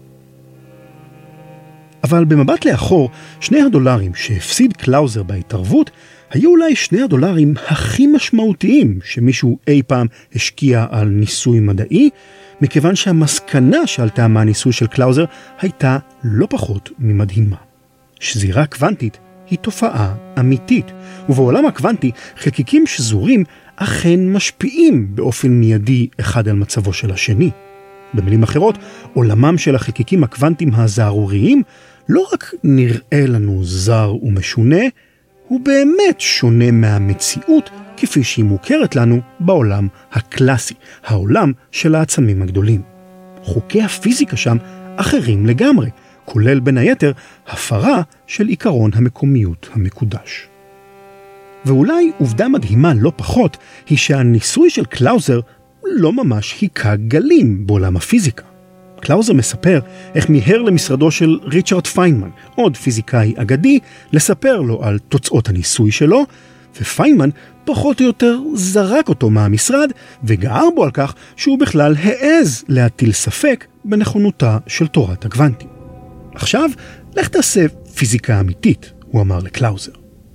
אבל במבט לאחור, $2 שהפסיד קלאוזר בהתערבות, היו אולי $2 הכי משמעותיים שמישהו אי פעם השקיע על ניסוי מדעי, מכיוון שהמסקנה שעלתה מהניסוי של קלאוזר הייתה לא פחות ממדהימה. שזירה קוונטית היא תופעה אמיתית, ובעולם הקוונטי חלקיקים שזורים אכן משפיעים באופן מיידי אחד על מצבו של השני. במילים אחרות, עולמם של החלקיקים הקוונטיים הזערוריים לא רק נראה לנו זר ומשונה, הוא באמת שונה מהמציאות כפי שהיא מוכרת לנו בעולם הקלאסי, העולם של העצמים הגדולים. חוקי הפיזיקה שם אחרים לגמרי, כולל בין היתר הפרה של עיקרון המקומיות המקודש. ואולי עובדה מדהימה לא פחות היא שהניסוי של קלאוזר לא ממש היכה גלים בעולם הפיזיקה. קלאוזר מספר איך מיהר למשרדו של ריצ'רד פיינמן, עוד פיזיקאי אגדי, לספר לו על תוצאות הניסוי שלו, ופיינמן פחות או יותר זרק אותו מהמשרד וגער בו על כך שהוא בכלל העז להטיל ספק בנכונותה של תורת הקוונטים. עכשיו, לך תעשה פיזיקה אמיתית, הוא אמר לקלאוזר.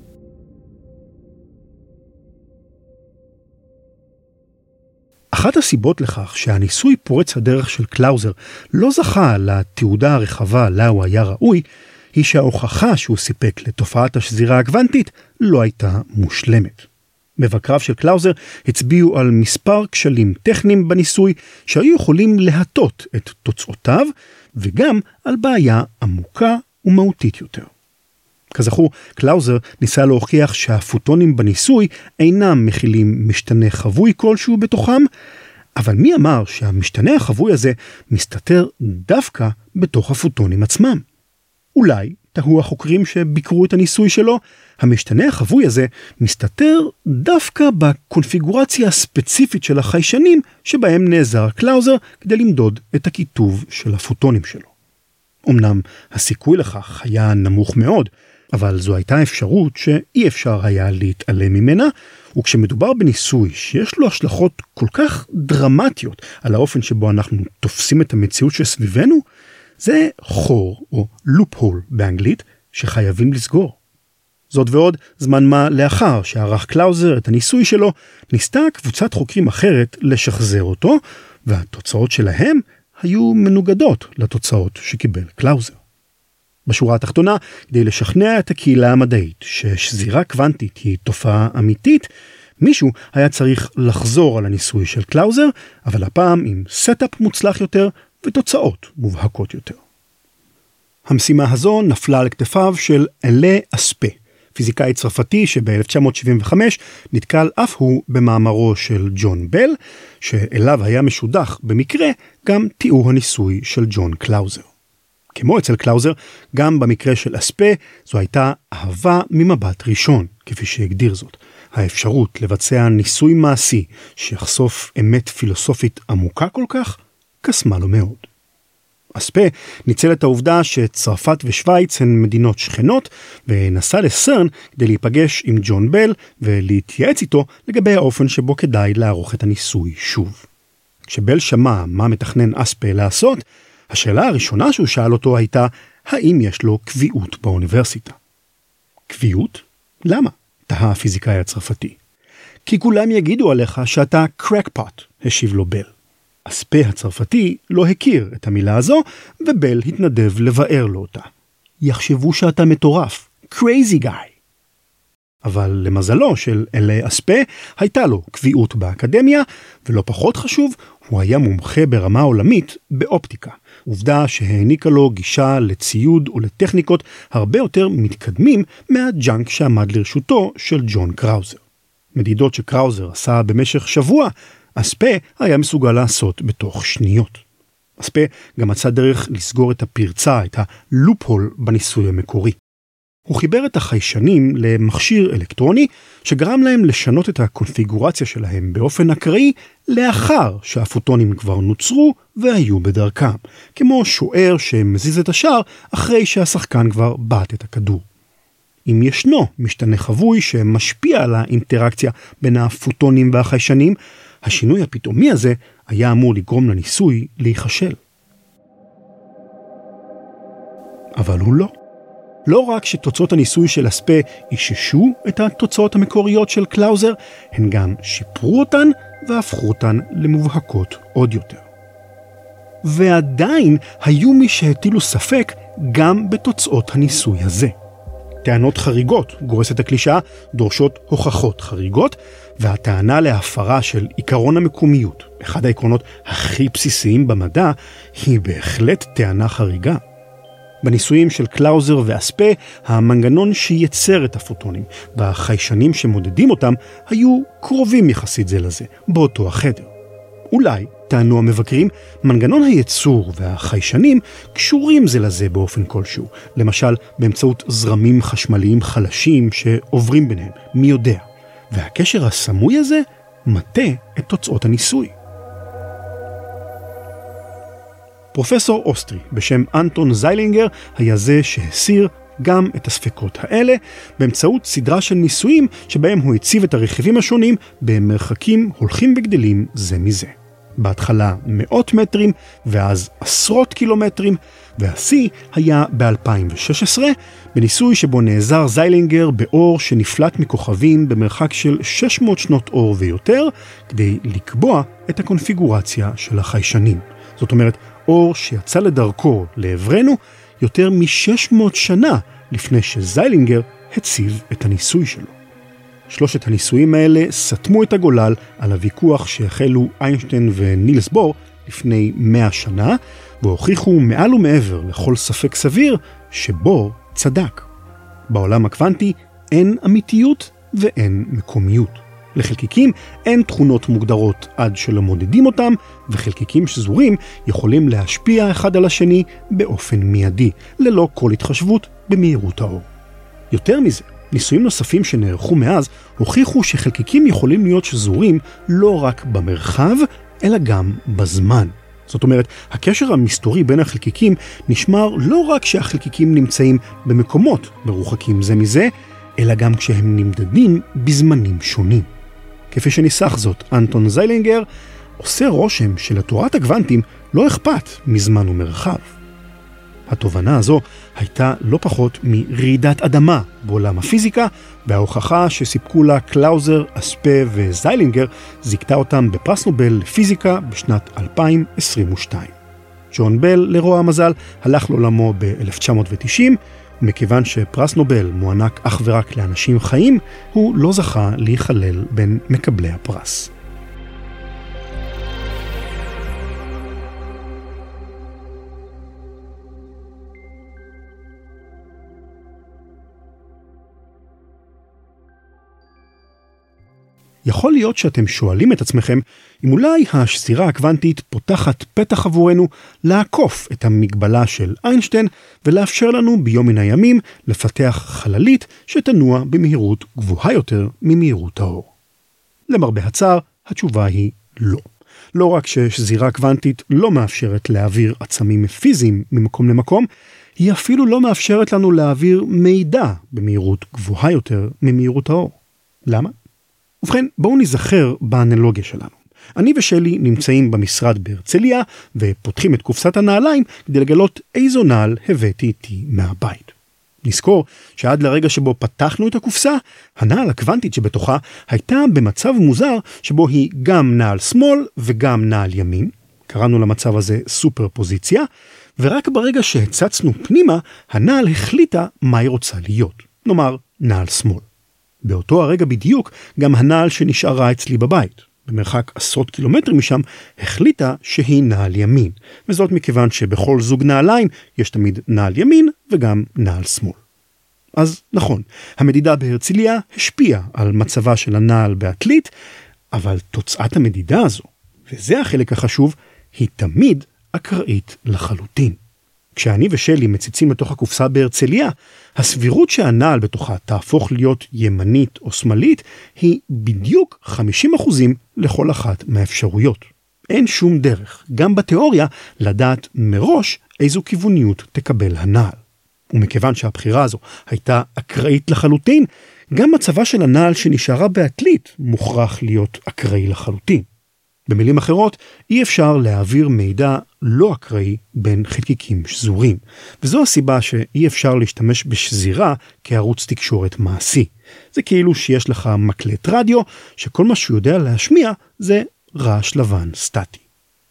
אחת הסיבות לכך שהניסוי פורץ הדרך של קלאוזר לא זכה לתעודה הרחבה לה הוא היה ראוי, היא שההוכחה שהוא סיפק לתופעת השזירה הקוונטית לא הייתה מושלמת. מבקריו של קלאוזר הצביעו על מספר כשלים טכניים בניסוי שהיו יכולים להטות את תוצאותיו, וגם על בעיה עמוקה ומהותית יותר. כזכור, קלאוזר ניסה להוכיח שהפוטונים בניסוי אינם מכילים משתנה חבוי כלשהו בתוכם, אבל מי אמר שהמשתנה החבוי הזה מסתתר דווקא בתוך הפוטונים עצמם? אולי, תהו החוקרים שביקרו את הניסוי שלו, המשתנה החבוי הזה מסתתר דווקא בקונפיגורציה הספציפית של החיישנים שבהם נעזר קלאוזר כדי למדוד את הכיתוב של הפוטונים שלו. אמנם הסיכוי לכך היה נמוך מאוד, אבל זו הייתה אפשרות שאי אפשר היה להתעלם ממנה, וכשמדובר בניסוי שיש לו השלכות כל כך דרמטיות על האופן שבו אנחנו תופסים את המציאות שסביבנו, זה חור או לופ-הול באנגלית שחייבים לסגור. זאת ועוד, זמן מה לאחר שערך קלאוזר את הניסוי שלו, ניסתה קבוצת חוקרים אחרת לשחזר אותו, והתוצאות שלהם היו מנוגדות לתוצאות שקיבל קלאוזר. בשורה התחתונה, כדי לשכנע את הקהילה המדעית ששזירה קוונטית היא תופעה אמיתית, מישהו היה צריך לחזור על הניסוי של קלאוזר, אבל הפעם עם סטאפ מוצלח יותר ותוצאות מובהקות יותר. המשימה הזו נפלה על כתפיו של אלה אספה, פיזיקאי צרפתי שב-1975 נתקל אף הוא במאמרו של ג'ון בל, שאליו היה משודח במקרה גם תיאור הניסוי של ג'ון קלאוזר. כמו אצל קלאוזר, גם במקרה של אספה זו הייתה אהבה ממבט ראשון, כפי שהגדיר זאת. האפשרות לבצע ניסוי מעשי שיחשוף אמת פילוסופית עמוקה כל כך, קסמה לו מאוד. אספה ניצל את העובדה שצרפת ושוויץ הן מדינות שכנות, ונסע לסרן כדי להיפגש עם ג'ון בל ולהתייעץ איתו לגבי האופן שבו כדאי לערוך את הניסוי שוב. כשבל שמע מה מתכנן אספה לעשות, השאלה הראשונה שהוא שאל אותו הייתה, האם יש לו קביעות באוניברסיטה? קביעות? למה? תהה הפיזיקאי הצרפתי. כי כולם יגידו עליך שאתה crackpot, השיב לו בל. אספה הצרפתי לא הכיר את המילה הזו, ובל התנדב לבאר לו אותה. יחשבו שאתה מטורף, crazy guy. אבל למזלו של אלה אספה, הייתה לו קביעות באקדמיה, ולא פחות חשוב, הוא היה מומחה ברמה עולמית באופטיקה. עובדה שהעניקה לו גישה לציוד ולטכניקות הרבה יותר מתקדמים מהג'אנק שעמד לרשותו של ג'ון קראוזר. מדידות שקראוזר עשה במשך שבוע, אספה היה מסוגל לעשות בתוך שניות. אספה גם מצא דרך לסגור את הפרצה, את הלופ-הול בניסוי המקורי. הוא חיבר את החיישנים למכשיר אלקטרוני שגרם להם לשנות את הקונפיגורציה שלהם באופן אקראי לאחר שהפוטונים כבר נוצרו והיו בדרכם, כמו שוער שמזיז את השער אחרי שהשחקן כבר בעט את הכדור. אם ישנו משתנה חבוי שמשפיע על האינטראקציה בין הפוטונים והחיישנים, השינוי הפתאומי הזה היה אמור לגרום לניסוי להיכשל. אבל הוא לא. לא רק שתוצאות הניסוי של אספה איששו את התוצאות המקוריות של קלאוזר, הן גם שיפרו אותן והפכו אותן למובהקות עוד יותר. ועדיין היו מי שהטילו ספק גם בתוצאות הניסוי הזה. טענות חריגות, גורסת הקלישאה, דורשות הוכחות חריגות, והטענה להפרה של עיקרון המקומיות, אחד העקרונות הכי בסיסיים במדע, היא בהחלט טענה חריגה. בניסויים של קלאוזר ואספה, המנגנון שייצר את הפוטונים והחיישנים שמודדים אותם היו קרובים יחסית זה לזה, באותו החדר. אולי, טענו המבקרים, מנגנון הייצור והחיישנים קשורים זה לזה באופן כלשהו, למשל באמצעות זרמים חשמליים חלשים שעוברים ביניהם, מי יודע. והקשר הסמוי הזה מטה את תוצאות הניסוי. פרופסור אוסטרי בשם אנטון זיילינגר היה זה שהסיר גם את הספקות האלה באמצעות סדרה של ניסויים שבהם הוא הציב את הרכיבים השונים במרחקים הולכים וגדלים זה מזה. בהתחלה מאות מטרים ואז עשרות קילומטרים, והשיא היה ב-2016 בניסוי שבו נעזר זיילינגר באור שנפלט מכוכבים במרחק של 600 שנות אור ויותר כדי לקבוע את הקונפיגורציה של החיישנים. זאת אומרת, אור שיצא לדרכו לעברנו יותר מ-600 שנה לפני שזיילינגר הציב את הניסוי שלו. שלושת הניסויים האלה סתמו את הגולל על הוויכוח שהחלו איינשטיין ונילס בור לפני 100 שנה, והוכיחו מעל ומעבר לכל ספק סביר שבור צדק. בעולם הקוונטי אין אמיתיות ואין מקומיות. לחלקיקים אין תכונות מוגדרות עד שלא מודדים אותם, וחלקיקים שזורים יכולים להשפיע אחד על השני באופן מיידי, ללא כל התחשבות במהירות האור. יותר מזה, ניסויים נוספים שנערכו מאז הוכיחו שחלקיקים יכולים להיות שזורים לא רק במרחב, אלא גם בזמן. זאת אומרת, הקשר המסתורי בין החלקיקים נשמר לא רק שהחלקיקים נמצאים במקומות מרוחקים זה מזה, אלא גם כשהם נמדדים בזמנים שונים. כפי שניסח זאת אנטון זיילינגר, עושה רושם שלתורת הקוונטים לא אכפת מזמן ומרחב. התובנה הזו הייתה לא פחות מרעידת אדמה בעולם הפיזיקה, וההוכחה שסיפקו לה קלאוזר, אספה וזיילינגר זיכתה אותם בפרס נובל לפיזיקה בשנת 2022. ג'ון בל, לרוע המזל, הלך לעולמו ב-1990, ומכיוון שפרס נובל מוענק אך ורק לאנשים חיים, הוא לא זכה להיכלל בין מקבלי הפרס. יכול להיות שאתם שואלים את עצמכם אם אולי השזירה הקוונטית פותחת פתח עבורנו לעקוף את המגבלה של איינשטיין ולאפשר לנו ביום מן הימים לפתח חללית שתנוע במהירות גבוהה יותר ממהירות האור. למרבה הצער, התשובה היא לא. לא רק ששזירה קוונטית לא מאפשרת להעביר עצמים פיזיים ממקום למקום, היא אפילו לא מאפשרת לנו להעביר מידע במהירות גבוהה יותר ממהירות האור. למה? ובכן, בואו נזכר באנלוגיה שלנו. אני ושלי נמצאים במשרד בהרצליה ופותחים את קופסת הנעליים כדי לגלות איזו נעל הבאתי איתי מהבית. נזכור שעד לרגע שבו פתחנו את הקופסה, הנעל הקוונטית שבתוכה הייתה במצב מוזר שבו היא גם נעל שמאל וגם נעל ימין. קראנו למצב הזה סופרפוזיציה, ורק ברגע שהצצנו פנימה, הנעל החליטה מה היא רוצה להיות. נאמר, נעל שמאל. באותו הרגע בדיוק גם הנעל שנשארה אצלי בבית, במרחק עשרות קילומטרים משם, החליטה שהיא נעל ימין. וזאת מכיוון שבכל זוג נעליים יש תמיד נעל ימין וגם נעל שמאל. אז נכון, המדידה בהרצליה השפיעה על מצבה של הנעל בעתלית, אבל תוצאת המדידה הזו, וזה החלק החשוב, היא תמיד אקראית לחלוטין. כשאני ושלי מציצים לתוך הקופסה בהרצליה, הסבירות שהנעל בתוכה תהפוך להיות ימנית או שמאלית היא בדיוק 50% לכל אחת מהאפשרויות. אין שום דרך, גם בתיאוריה, לדעת מראש איזו כיווניות תקבל הנעל. ומכיוון שהבחירה הזו הייתה אקראית לחלוטין, גם מצבה של הנעל שנשארה בעתלית מוכרח להיות אקראי לחלוטין. במילים אחרות, אי אפשר להעביר מידע לא אקראי בין חלקיקים שזורים. וזו הסיבה שאי אפשר להשתמש בשזירה כערוץ תקשורת מעשי. זה כאילו שיש לך מקלט רדיו, שכל מה שהוא יודע להשמיע זה רעש לבן סטטי.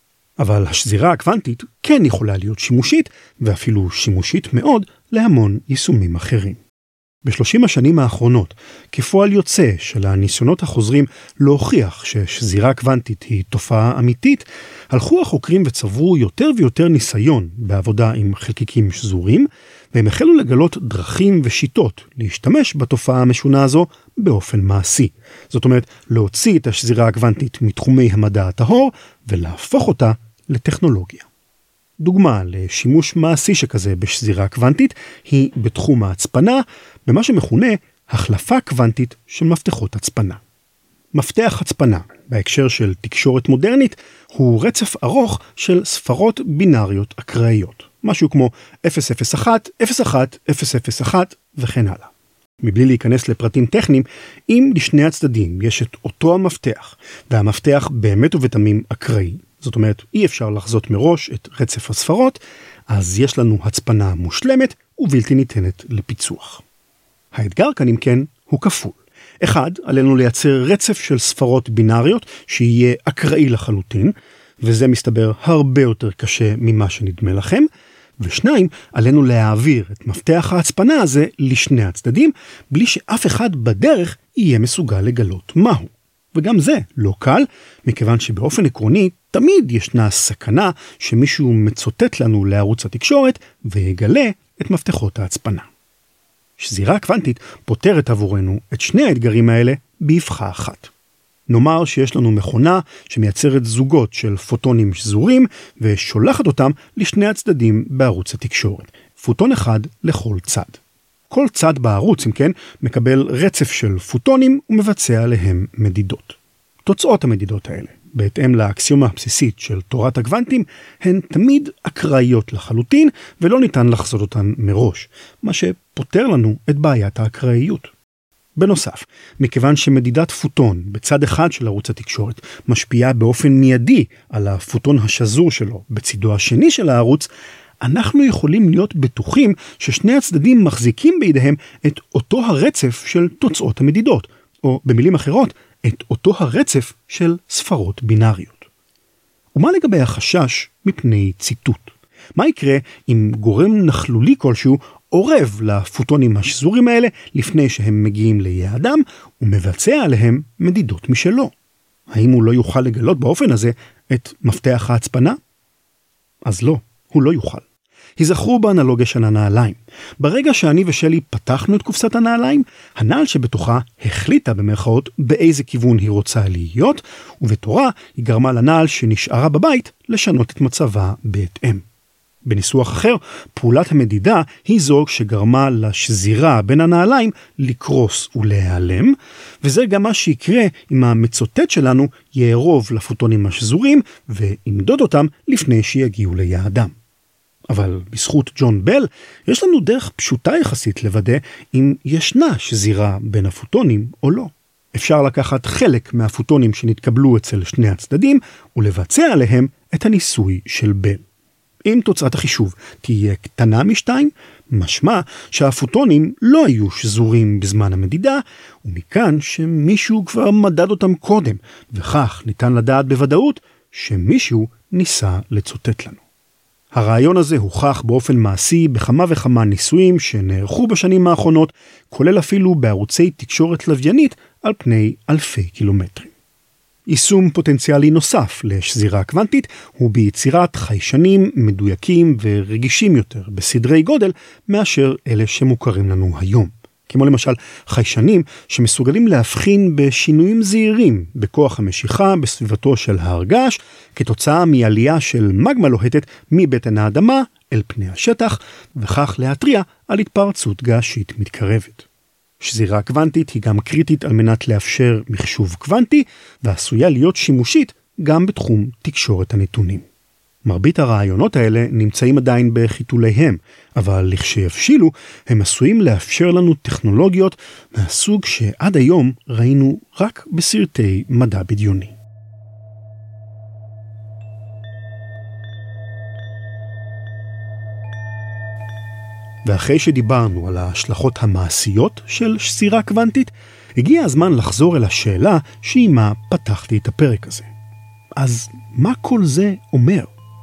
אבל השזירה הקוונטית כן יכולה להיות שימושית, ואפילו שימושית מאוד להמון יישומים אחרים. ב-30 השנים האחרונות, כפועל יוצא של הניסיונות החוזרים להוכיח ששזירה קוונטית היא תופעה אמיתית, הלכו החוקרים וצברו יותר ויותר ניסיון בעבודה עם חלקיקים שזורים, והם החלו לגלות דרכים ושיטות להשתמש בתופעה המשונה הזו באופן מעשי. זאת אומרת, להוציא את השזירה הקוונטית מתחומי המדע הטהור ולהפוך אותה לטכנולוגיה. דוגמה לשימוש מעשי שכזה בשזירה קוונטית היא בתחום ההצפנה, במה שמכונה החלפה קוונטית של מפתחות הצפנה. מפתח הצפנה, בהקשר של תקשורת מודרנית, הוא רצף ארוך של ספרות בינאריות אקראיות. משהו כמו 001, 01, 001 וכן הלאה. מבלי להיכנס לפרטים טכניים, אם לשני הצדדים יש את אותו המפתח, והמפתח באמת ובתמים אקראי, זאת אומרת, אי אפשר לחזות מראש את רצף הספרות, אז יש לנו הצפנה מושלמת ובלתי ניתנת לפיצוח. האתגר כאן אם כן הוא כפול. אחד, עלינו לייצר רצף של ספרות בינאריות שיהיה אקראי לחלוטין, וזה מסתבר הרבה יותר קשה ממה שנדמה לכם. ושניים, עלינו להעביר את מפתח ההצפנה הזה לשני הצדדים, בלי שאף אחד בדרך יהיה מסוגל לגלות מהו. וגם זה לא קל, מכיוון שבאופן עקרוני תמיד ישנה סכנה שמישהו מצוטט לנו לערוץ התקשורת ויגלה את מפתחות ההצפנה. שזירה קוונטית פותרת עבורנו את שני האתגרים האלה באבחה אחת. נאמר שיש לנו מכונה שמייצרת זוגות של פוטונים שזורים ושולחת אותם לשני הצדדים בערוץ התקשורת. פוטון אחד לכל צד. כל צד בערוץ, אם כן, מקבל רצף של פוטונים ומבצע עליהם מדידות. תוצאות המדידות האלה, בהתאם לאקסיומה הבסיסית של תורת הקוונטים, הן תמיד אקראיות לחלוטין ולא ניתן לחזות אותן מראש, מה שפותר לנו את בעיית האקראיות. בנוסף, מכיוון שמדידת פוטון בצד אחד של ערוץ התקשורת משפיעה באופן מיידי על הפוטון השזור שלו בצידו השני של הערוץ, אנחנו יכולים להיות בטוחים ששני הצדדים מחזיקים בידיהם את אותו הרצף של תוצאות המדידות, או במילים אחרות, את אותו הרצף של ספרות בינאריות. ומה לגבי החשש מפני ציטוט? מה יקרה אם גורם נכלולי כלשהו עורב לפוטונים השזורים האלה לפני שהם מגיעים ליעדם ומבצע עליהם מדידות משלו? האם הוא לא יוכל לגלות באופן הזה את מפתח ההצפנה? אז לא, הוא לא יוכל. היזכרו באנלוגיה של הנעליים. ברגע שאני ושלי פתחנו את קופסת הנעליים, הנעל שבתוכה החליטה במרכאות באיזה כיוון היא רוצה להיות, ובתורה היא גרמה לנעל שנשארה בבית לשנות את מצבה בהתאם. בניסוח אחר, פעולת המדידה היא זו שגרמה לשזירה בין הנעליים לקרוס ולהיעלם, וזה גם מה שיקרה אם המצוטט שלנו יערוב לפוטונים השזורים וימדוד אותם לפני שיגיעו ליעדם. אבל בזכות ג'ון בל, יש לנו דרך פשוטה יחסית לוודא אם ישנה שזירה בין הפוטונים או לא. אפשר לקחת חלק מהפוטונים שנתקבלו אצל שני הצדדים ולבצע עליהם את הניסוי של בל. אם תוצאת החישוב תהיה קטנה משתיים, משמע שהפוטונים לא היו שזורים בזמן המדידה, ומכאן שמישהו כבר מדד אותם קודם, וכך ניתן לדעת בוודאות שמישהו ניסה לצוטט לנו. הרעיון הזה הוכח באופן מעשי בכמה וכמה ניסויים שנערכו בשנים האחרונות, כולל אפילו בערוצי תקשורת לוויינית על פני אלפי קילומטרים. יישום פוטנציאלי נוסף לשזירה קוונטית הוא ביצירת חיישנים מדויקים ורגישים יותר בסדרי גודל מאשר אלה שמוכרים לנו היום. כמו למשל חיישנים שמסוגלים להבחין בשינויים זהירים בכוח המשיכה בסביבתו של הר געש, כתוצאה מעלייה של מגמה לוהטת מבטן האדמה אל פני השטח, וכך להתריע על התפרצות געשית מתקרבת. שזירה קוונטית היא גם קריטית על מנת לאפשר מחשוב קוונטי, ועשויה להיות שימושית גם בתחום תקשורת הנתונים. מרבית הרעיונות האלה נמצאים עדיין בחיתוליהם, אבל לכשיבשילו הם עשויים לאפשר לנו טכנולוגיות מהסוג שעד היום ראינו רק בסרטי מדע בדיוני. ואחרי שדיברנו על ההשלכות המעשיות של שזירה קוונטית, הגיע הזמן לחזור אל השאלה שעימה פתחתי את הפרק הזה. אז מה כל זה אומר?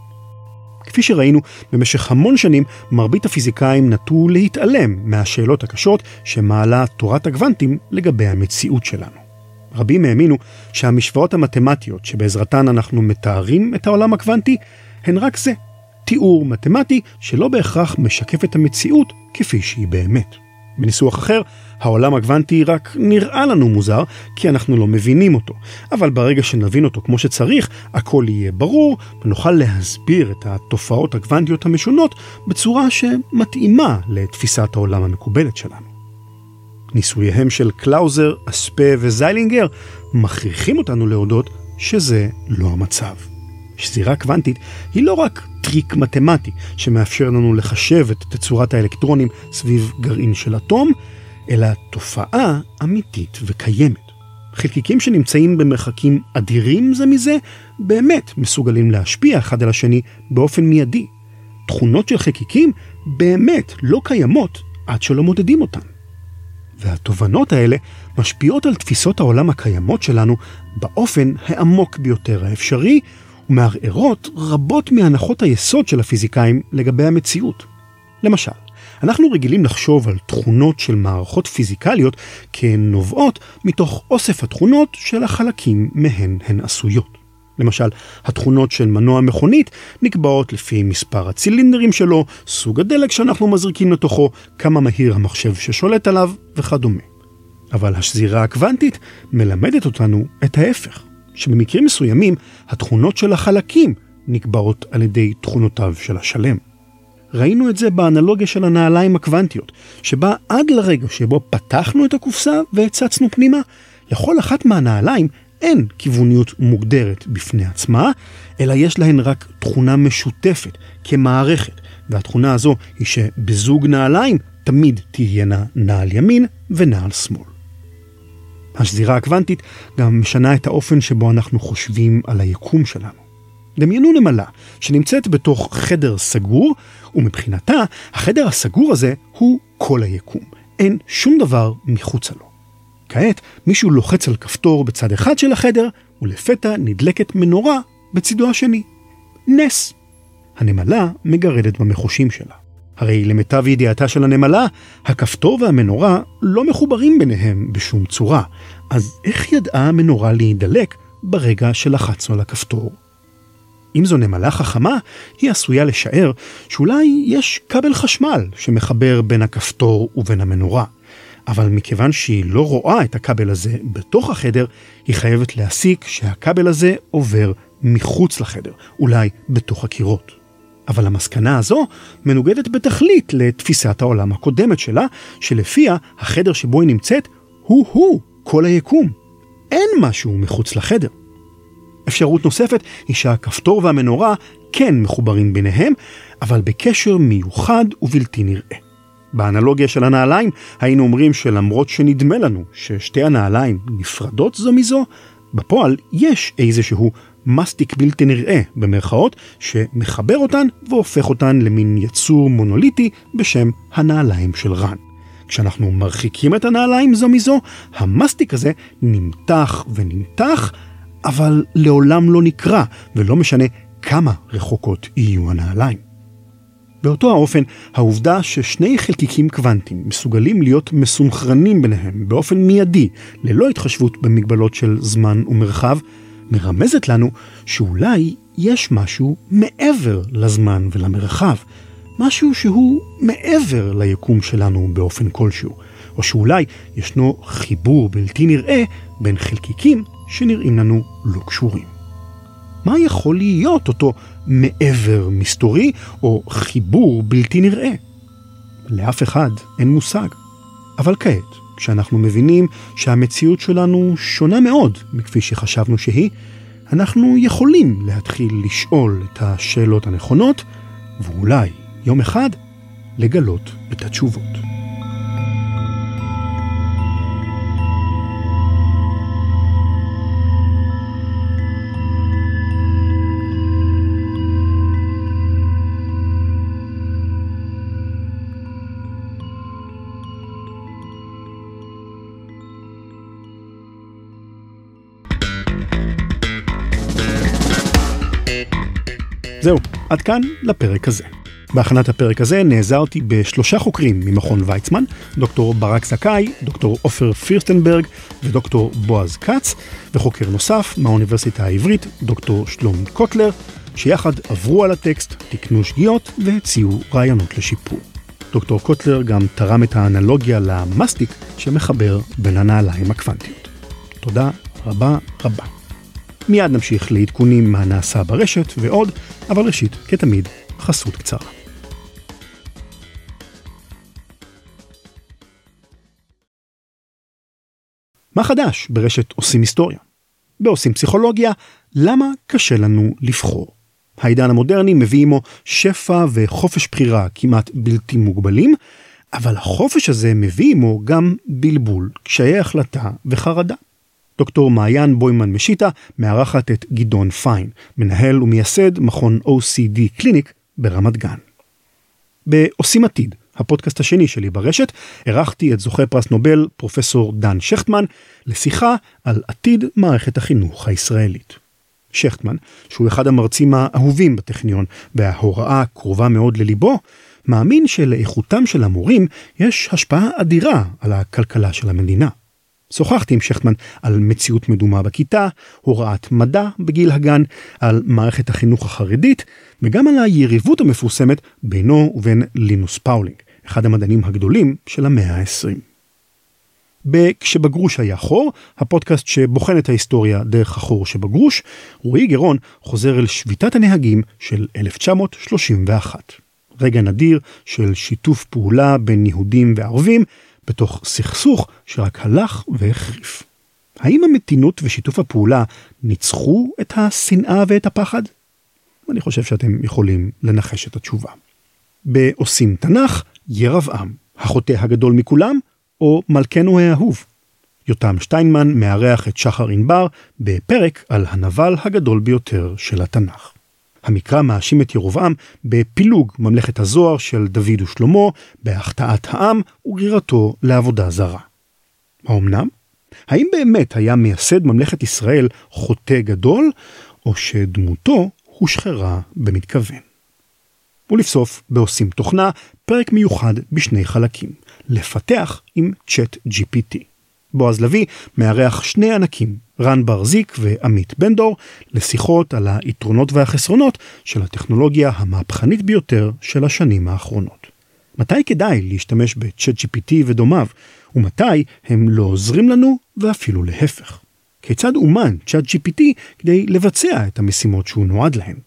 כפי שראינו, במשך המון שנים מרבית הפיזיקאים נטו להתעלם מהשאלות הקשות שמעלה תורת הקוונטים לגבי המציאות שלנו. רבים האמינו שהמשוואות המתמטיות שבעזרתן אנחנו מתארים את העולם הקוונטי הן רק זה, תיאור מתמטי שלא בהכרח משקף את המציאות כפי שהיא באמת. בניסוח אחר, העולם הקוונטי רק נראה לנו מוזר כי אנחנו לא מבינים אותו, אבל ברגע שנבין אותו כמו שצריך, הכל יהיה ברור ונוכל להסביר את התופעות הקוונטיות המשונות בצורה שמתאימה לתפיסת העולם המקובלת שלנו. ניסוייהם של קלאוזר, אספה וזיילינגר מכריחים אותנו להודות שזה לא המצב. שזירה קוונטית היא לא רק טריק מתמטי שמאפשר לנו לחשב את תצורת האלקטרונים סביב גרעין של אטום, אלא תופעה אמיתית וקיימת. חלקיקים שנמצאים במרחקים אדירים זה מזה באמת מסוגלים להשפיע אחד על השני באופן מיידי. תכונות של חלקיקים באמת לא קיימות עד שלא מודדים אותן. והתובנות האלה משפיעות על תפיסות העולם הקיימות שלנו באופן העמוק ביותר האפשרי, ומערערות רבות מהנחות היסוד של הפיזיקאים לגבי המציאות. למשל, אנחנו רגילים לחשוב על תכונות של מערכות פיזיקליות כנובעות מתוך אוסף התכונות של החלקים מהן הן עשויות. למשל, התכונות של מנוע מכונית נקבעות לפי מספר הצילינדרים שלו, סוג הדלק שאנחנו מזריקים לתוכו, כמה מהיר המחשב ששולט עליו וכדומה. אבל השזירה הקוונטית מלמדת אותנו את ההפך, שבמקרים מסוימים התכונות של החלקים נקבעות על ידי תכונותיו של השלם. ראינו את זה באנלוגיה של הנעליים הקוונטיות, שבה עד לרגע שבו פתחנו את הקופסה והצצנו פנימה, לכל אחת מהנעליים אין כיווניות מוגדרת בפני עצמה, אלא יש להן רק תכונה משותפת כמערכת, והתכונה הזו היא שבזוג נעליים תמיד תהיינה נעל ימין ונעל שמאל. השזירה הקוונטית גם משנה את האופן שבו אנחנו חושבים על היקום שלנו. דמיינו נמלה שנמצאת בתוך חדר סגור, ומבחינתה החדר הסגור הזה הוא כל היקום. אין שום דבר מחוצה לו. כעת מישהו לוחץ על כפתור בצד אחד של החדר, ולפתע נדלקת מנורה בצדו השני. נס. הנמלה מגרדת במחושים שלה. הרי למיטב ידיעתה של הנמלה, הכפתור והמנורה לא מחוברים ביניהם בשום צורה. אז איך ידעה המנורה להידלק ברגע שלחצנו על הכפתור? אם זו נמלה חכמה, היא עשויה לשער שאולי יש כבל חשמל שמחבר בין הכפתור ובין המנורה. אבל מכיוון שהיא לא רואה את הכבל הזה בתוך החדר, היא חייבת להסיק שהכבל הזה עובר מחוץ לחדר, אולי בתוך הקירות. אבל המסקנה הזו מנוגדת בתכלית לתפיסת העולם הקודמת שלה, שלפיה החדר שבו היא נמצאת הוא כל היקום. אין משהו מחוץ לחדר. אפשרות נוספת היא שהכפתור והמנורה כן מחוברים ביניהם, אבל בקשר מיוחד ובלתי נראה. באנלוגיה של הנעליים היינו אומרים שלמרות שנדמה לנו ששתי הנעליים נפרדות זו מזו, בפועל יש איזשהו מסטיק בלתי נראה במרכאות שמחבר אותן והופך אותן למין יצור מונוליטי בשם הנעליים של רן. כשאנחנו מרחיקים את הנעליים זו מזו, המסטיק הזה נמתח ונמתח, אבל לעולם לא נקרא, ולא משנה כמה רחוקות יהיו הנעליים. באותו האופן, העובדה ששני חלקיקים קוונטיים מסוגלים להיות מסונכרנים ביניהם באופן מיידי, ללא התחשבות במגבלות של זמן ומרחב, מרמזת לנו שאולי יש משהו מעבר לזמן ולמרחב, משהו שהוא מעבר ליקום שלנו באופן כלשהו, או שאולי ישנו חיבור בלתי נראה בין חלקיקים שנראים לנו לא קשורים. מה יכול להיות אותו מעבר מסתורי או חיבור בלתי נראה? לאף אחד אין מושג. אבל כעת, כשאנחנו מבינים שהמציאות שלנו שונה מאוד מכפי שחשבנו שהיא, אנחנו יכולים להתחיל לשאול את השאלות הנכונות, ואולי יום אחד לגלות את התשובות. זהו, עד כאן לפרק הזה. בהכנת הפרק הזה נעזרתי בשלושה חוקרים ממכון ויצמן, דוקטור ברק זכאי, דוקטור עופר פירסטנברג ודוקטור בועז קץ, וחוקר נוסף מהאוניברסיטה העברית, דוקטור שלומי קוטלר, שיחד עברו על הטקסט, תקנו שגיאות והציעו רעיונות לשיפור. דוקטור קוטלר גם תרם את האנלוגיה למסטיק שמחבר בין הנעליים הקוונטיות. תודה רבה רבה. מיד נמשיך לעדכונים מה נעשה ברשת ועוד, אבל ראשית, כתמיד, חסות קצרה. מה חדש ברשת עושים היסטוריה? בעושים פסיכולוגיה, למה קשה לנו לבחור? העידן המודרני מביא עמו שפע וחופש בחירה כמעט בלתי מוגבלים, אבל החופש הזה מביא עמו גם בלבול, קשיי החלטה וחרדה. דוקטור מעיין בוימן משיטה מארחת את גדעון פיין, מנהל ומייסד מכון OCD קליניק ברמת גן. בעושים עתיד, הפודקאסט השני שלי ברשת, ערכתי את זוכה פרס נובל פרופסור דן שכטמן לשיחה על עתיד מערכת החינוך הישראלית. שכטמן, שהוא אחד המרצים האהובים בטכניון וההוראה קרובה מאוד לליבו, מאמין שלאיכותם של המורים יש השפעה אדירה על הכלכלה של המדינה. שוחחתי עם שכטמן על מציאות מדומה בכיתה, הוראת מדע בגיל הגן, על מערכת החינוך החרדית, וגם על היריבות המפורסמת בינו ובין לינוס פאולינג, אחד המדענים הגדולים של המאה ה-20. כשבגרוש היה חור, הפודקאסט שבוחן את ההיסטוריה דרך החור שבגרוש, רועי גרון חוזר אל שביתת הנהגים של 1931. רגע נדיר של שיתוף פעולה בין יהודים וערבים, בתוך סכסוך שרק הלך והחריף. האם המתינות ושיתוף הפעולה ניצחו את השנאה ואת הפחד? אני חושב שאתם יכולים לנחש את התשובה. בעושים תנ"ך, ירבעם, החוטא הגדול מכולם, או מלכנו האהוב. יותם שטיינמן מארח את שחר ענבר בפרק על הנבל הגדול ביותר של התנ"ך. המקרא מאשים את ירבעם בפילוג ממלכת הזוהר של דוד ושלמה, בהחטאת העם וגרירתו לעבודה זרה. האמנם? האם באמת היה מייסד ממלכת ישראל חוטא גדול, או שדמותו הושחרה במתכוון? ולבסוף, בעושים תוכנה, פרק מיוחד בשני חלקים, לפתח עם צ'אט GPT. בועז לוי מארח שני ענקים, רן ברזיק ועמית בנדור, לשיחות על היתרונות והחסרונות של הטכנולוגיה המהפכנית ביותר של השנים האחרונות. מתי כדאי להשתמש בצ'אט GPT ודומיו, ומתי הם לא עוזרים לנו ואפילו להפך? כיצד אומן צ'אט GPT כדי לבצע את המשימות שהוא נועד להן?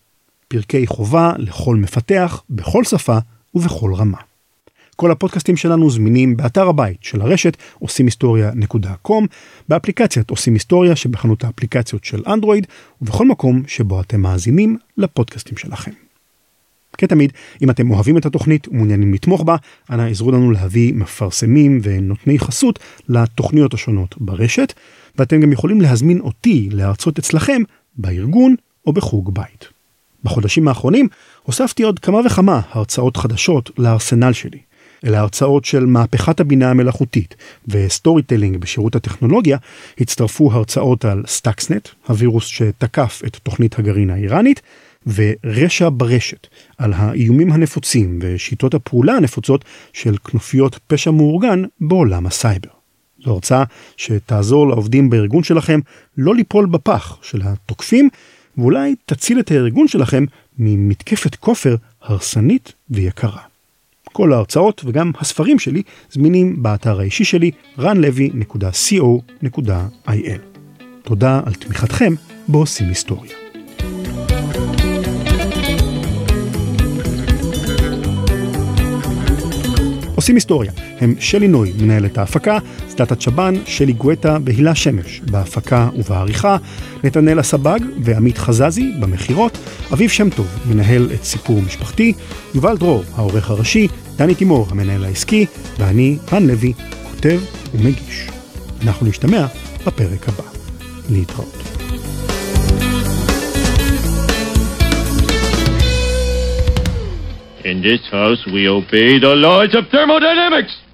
פרקי חובה לכל מפתח, בכל שפה ובכל רמה. כל הפודקאסטים שלנו זמינים באתר הבית של הרשת, עושימhistoria.com, באפליקציית עושים היסטוריה שבחנות האפליקציות של אנדרואיד, ובכל מקום שבו אתם מאזינים לפודקאסטים שלכם. כתמיד, אם אתם אוהבים את התוכנית ומעוניינים לתמוך בה, אנא עזרו לנו להביא מפרסמים ונותני חסות לתוכניות השונות ברשת, ואתם גם יכולים להזמין אותי להרצות אצלכם בארגון או בחוג בית. בחודשים האחרונים הוספתי עוד כמה וכמה הרצאות חדשות לארסנל שלי. אלה הרצאות של מהפכת הבינה המלאכותית וסטורי טלינג בשירות הטכנולוגיה, הצטרפו הרצאות על סטאקסנט, הווירוס שתקף את תוכנית הגרעין האיראנית, ורשע ברשת, על האיומים הנפוצים ושיטות הפעולה הנפוצות של כנופיות פשע מאורגן בעולם הסייבר. זו הרצאה שתעזור לעובדים בארגון שלכם לא ליפול בפח של התוקפים, ואולי תציל את הארגון שלכם ממתקפת כופר הרסנית ויקרה. כל ההרצאות וגם הספרים שלי זמינים באתר האישי שלי ranlevy.co.il. תודה על תמיכתכם בעושים היסטוריה. עושים היסטוריה הם שלי נוי, מנהלת ההפקה, סטטת שבן, שלי גואטה והילה שמש בהפקה ובעריכה, נתנאל הסבג ועמית חזזי במחירות, אביב שם טוב מנהל את סיפור משפחתי, יובל דרור העורך הראשי, דני תימור המנהל העסקי, ואני רן לוי כותב ומגיש. אנחנו נשתמע בפרק הבא. להתראות. In this house, we obey the laws of thermodynamics.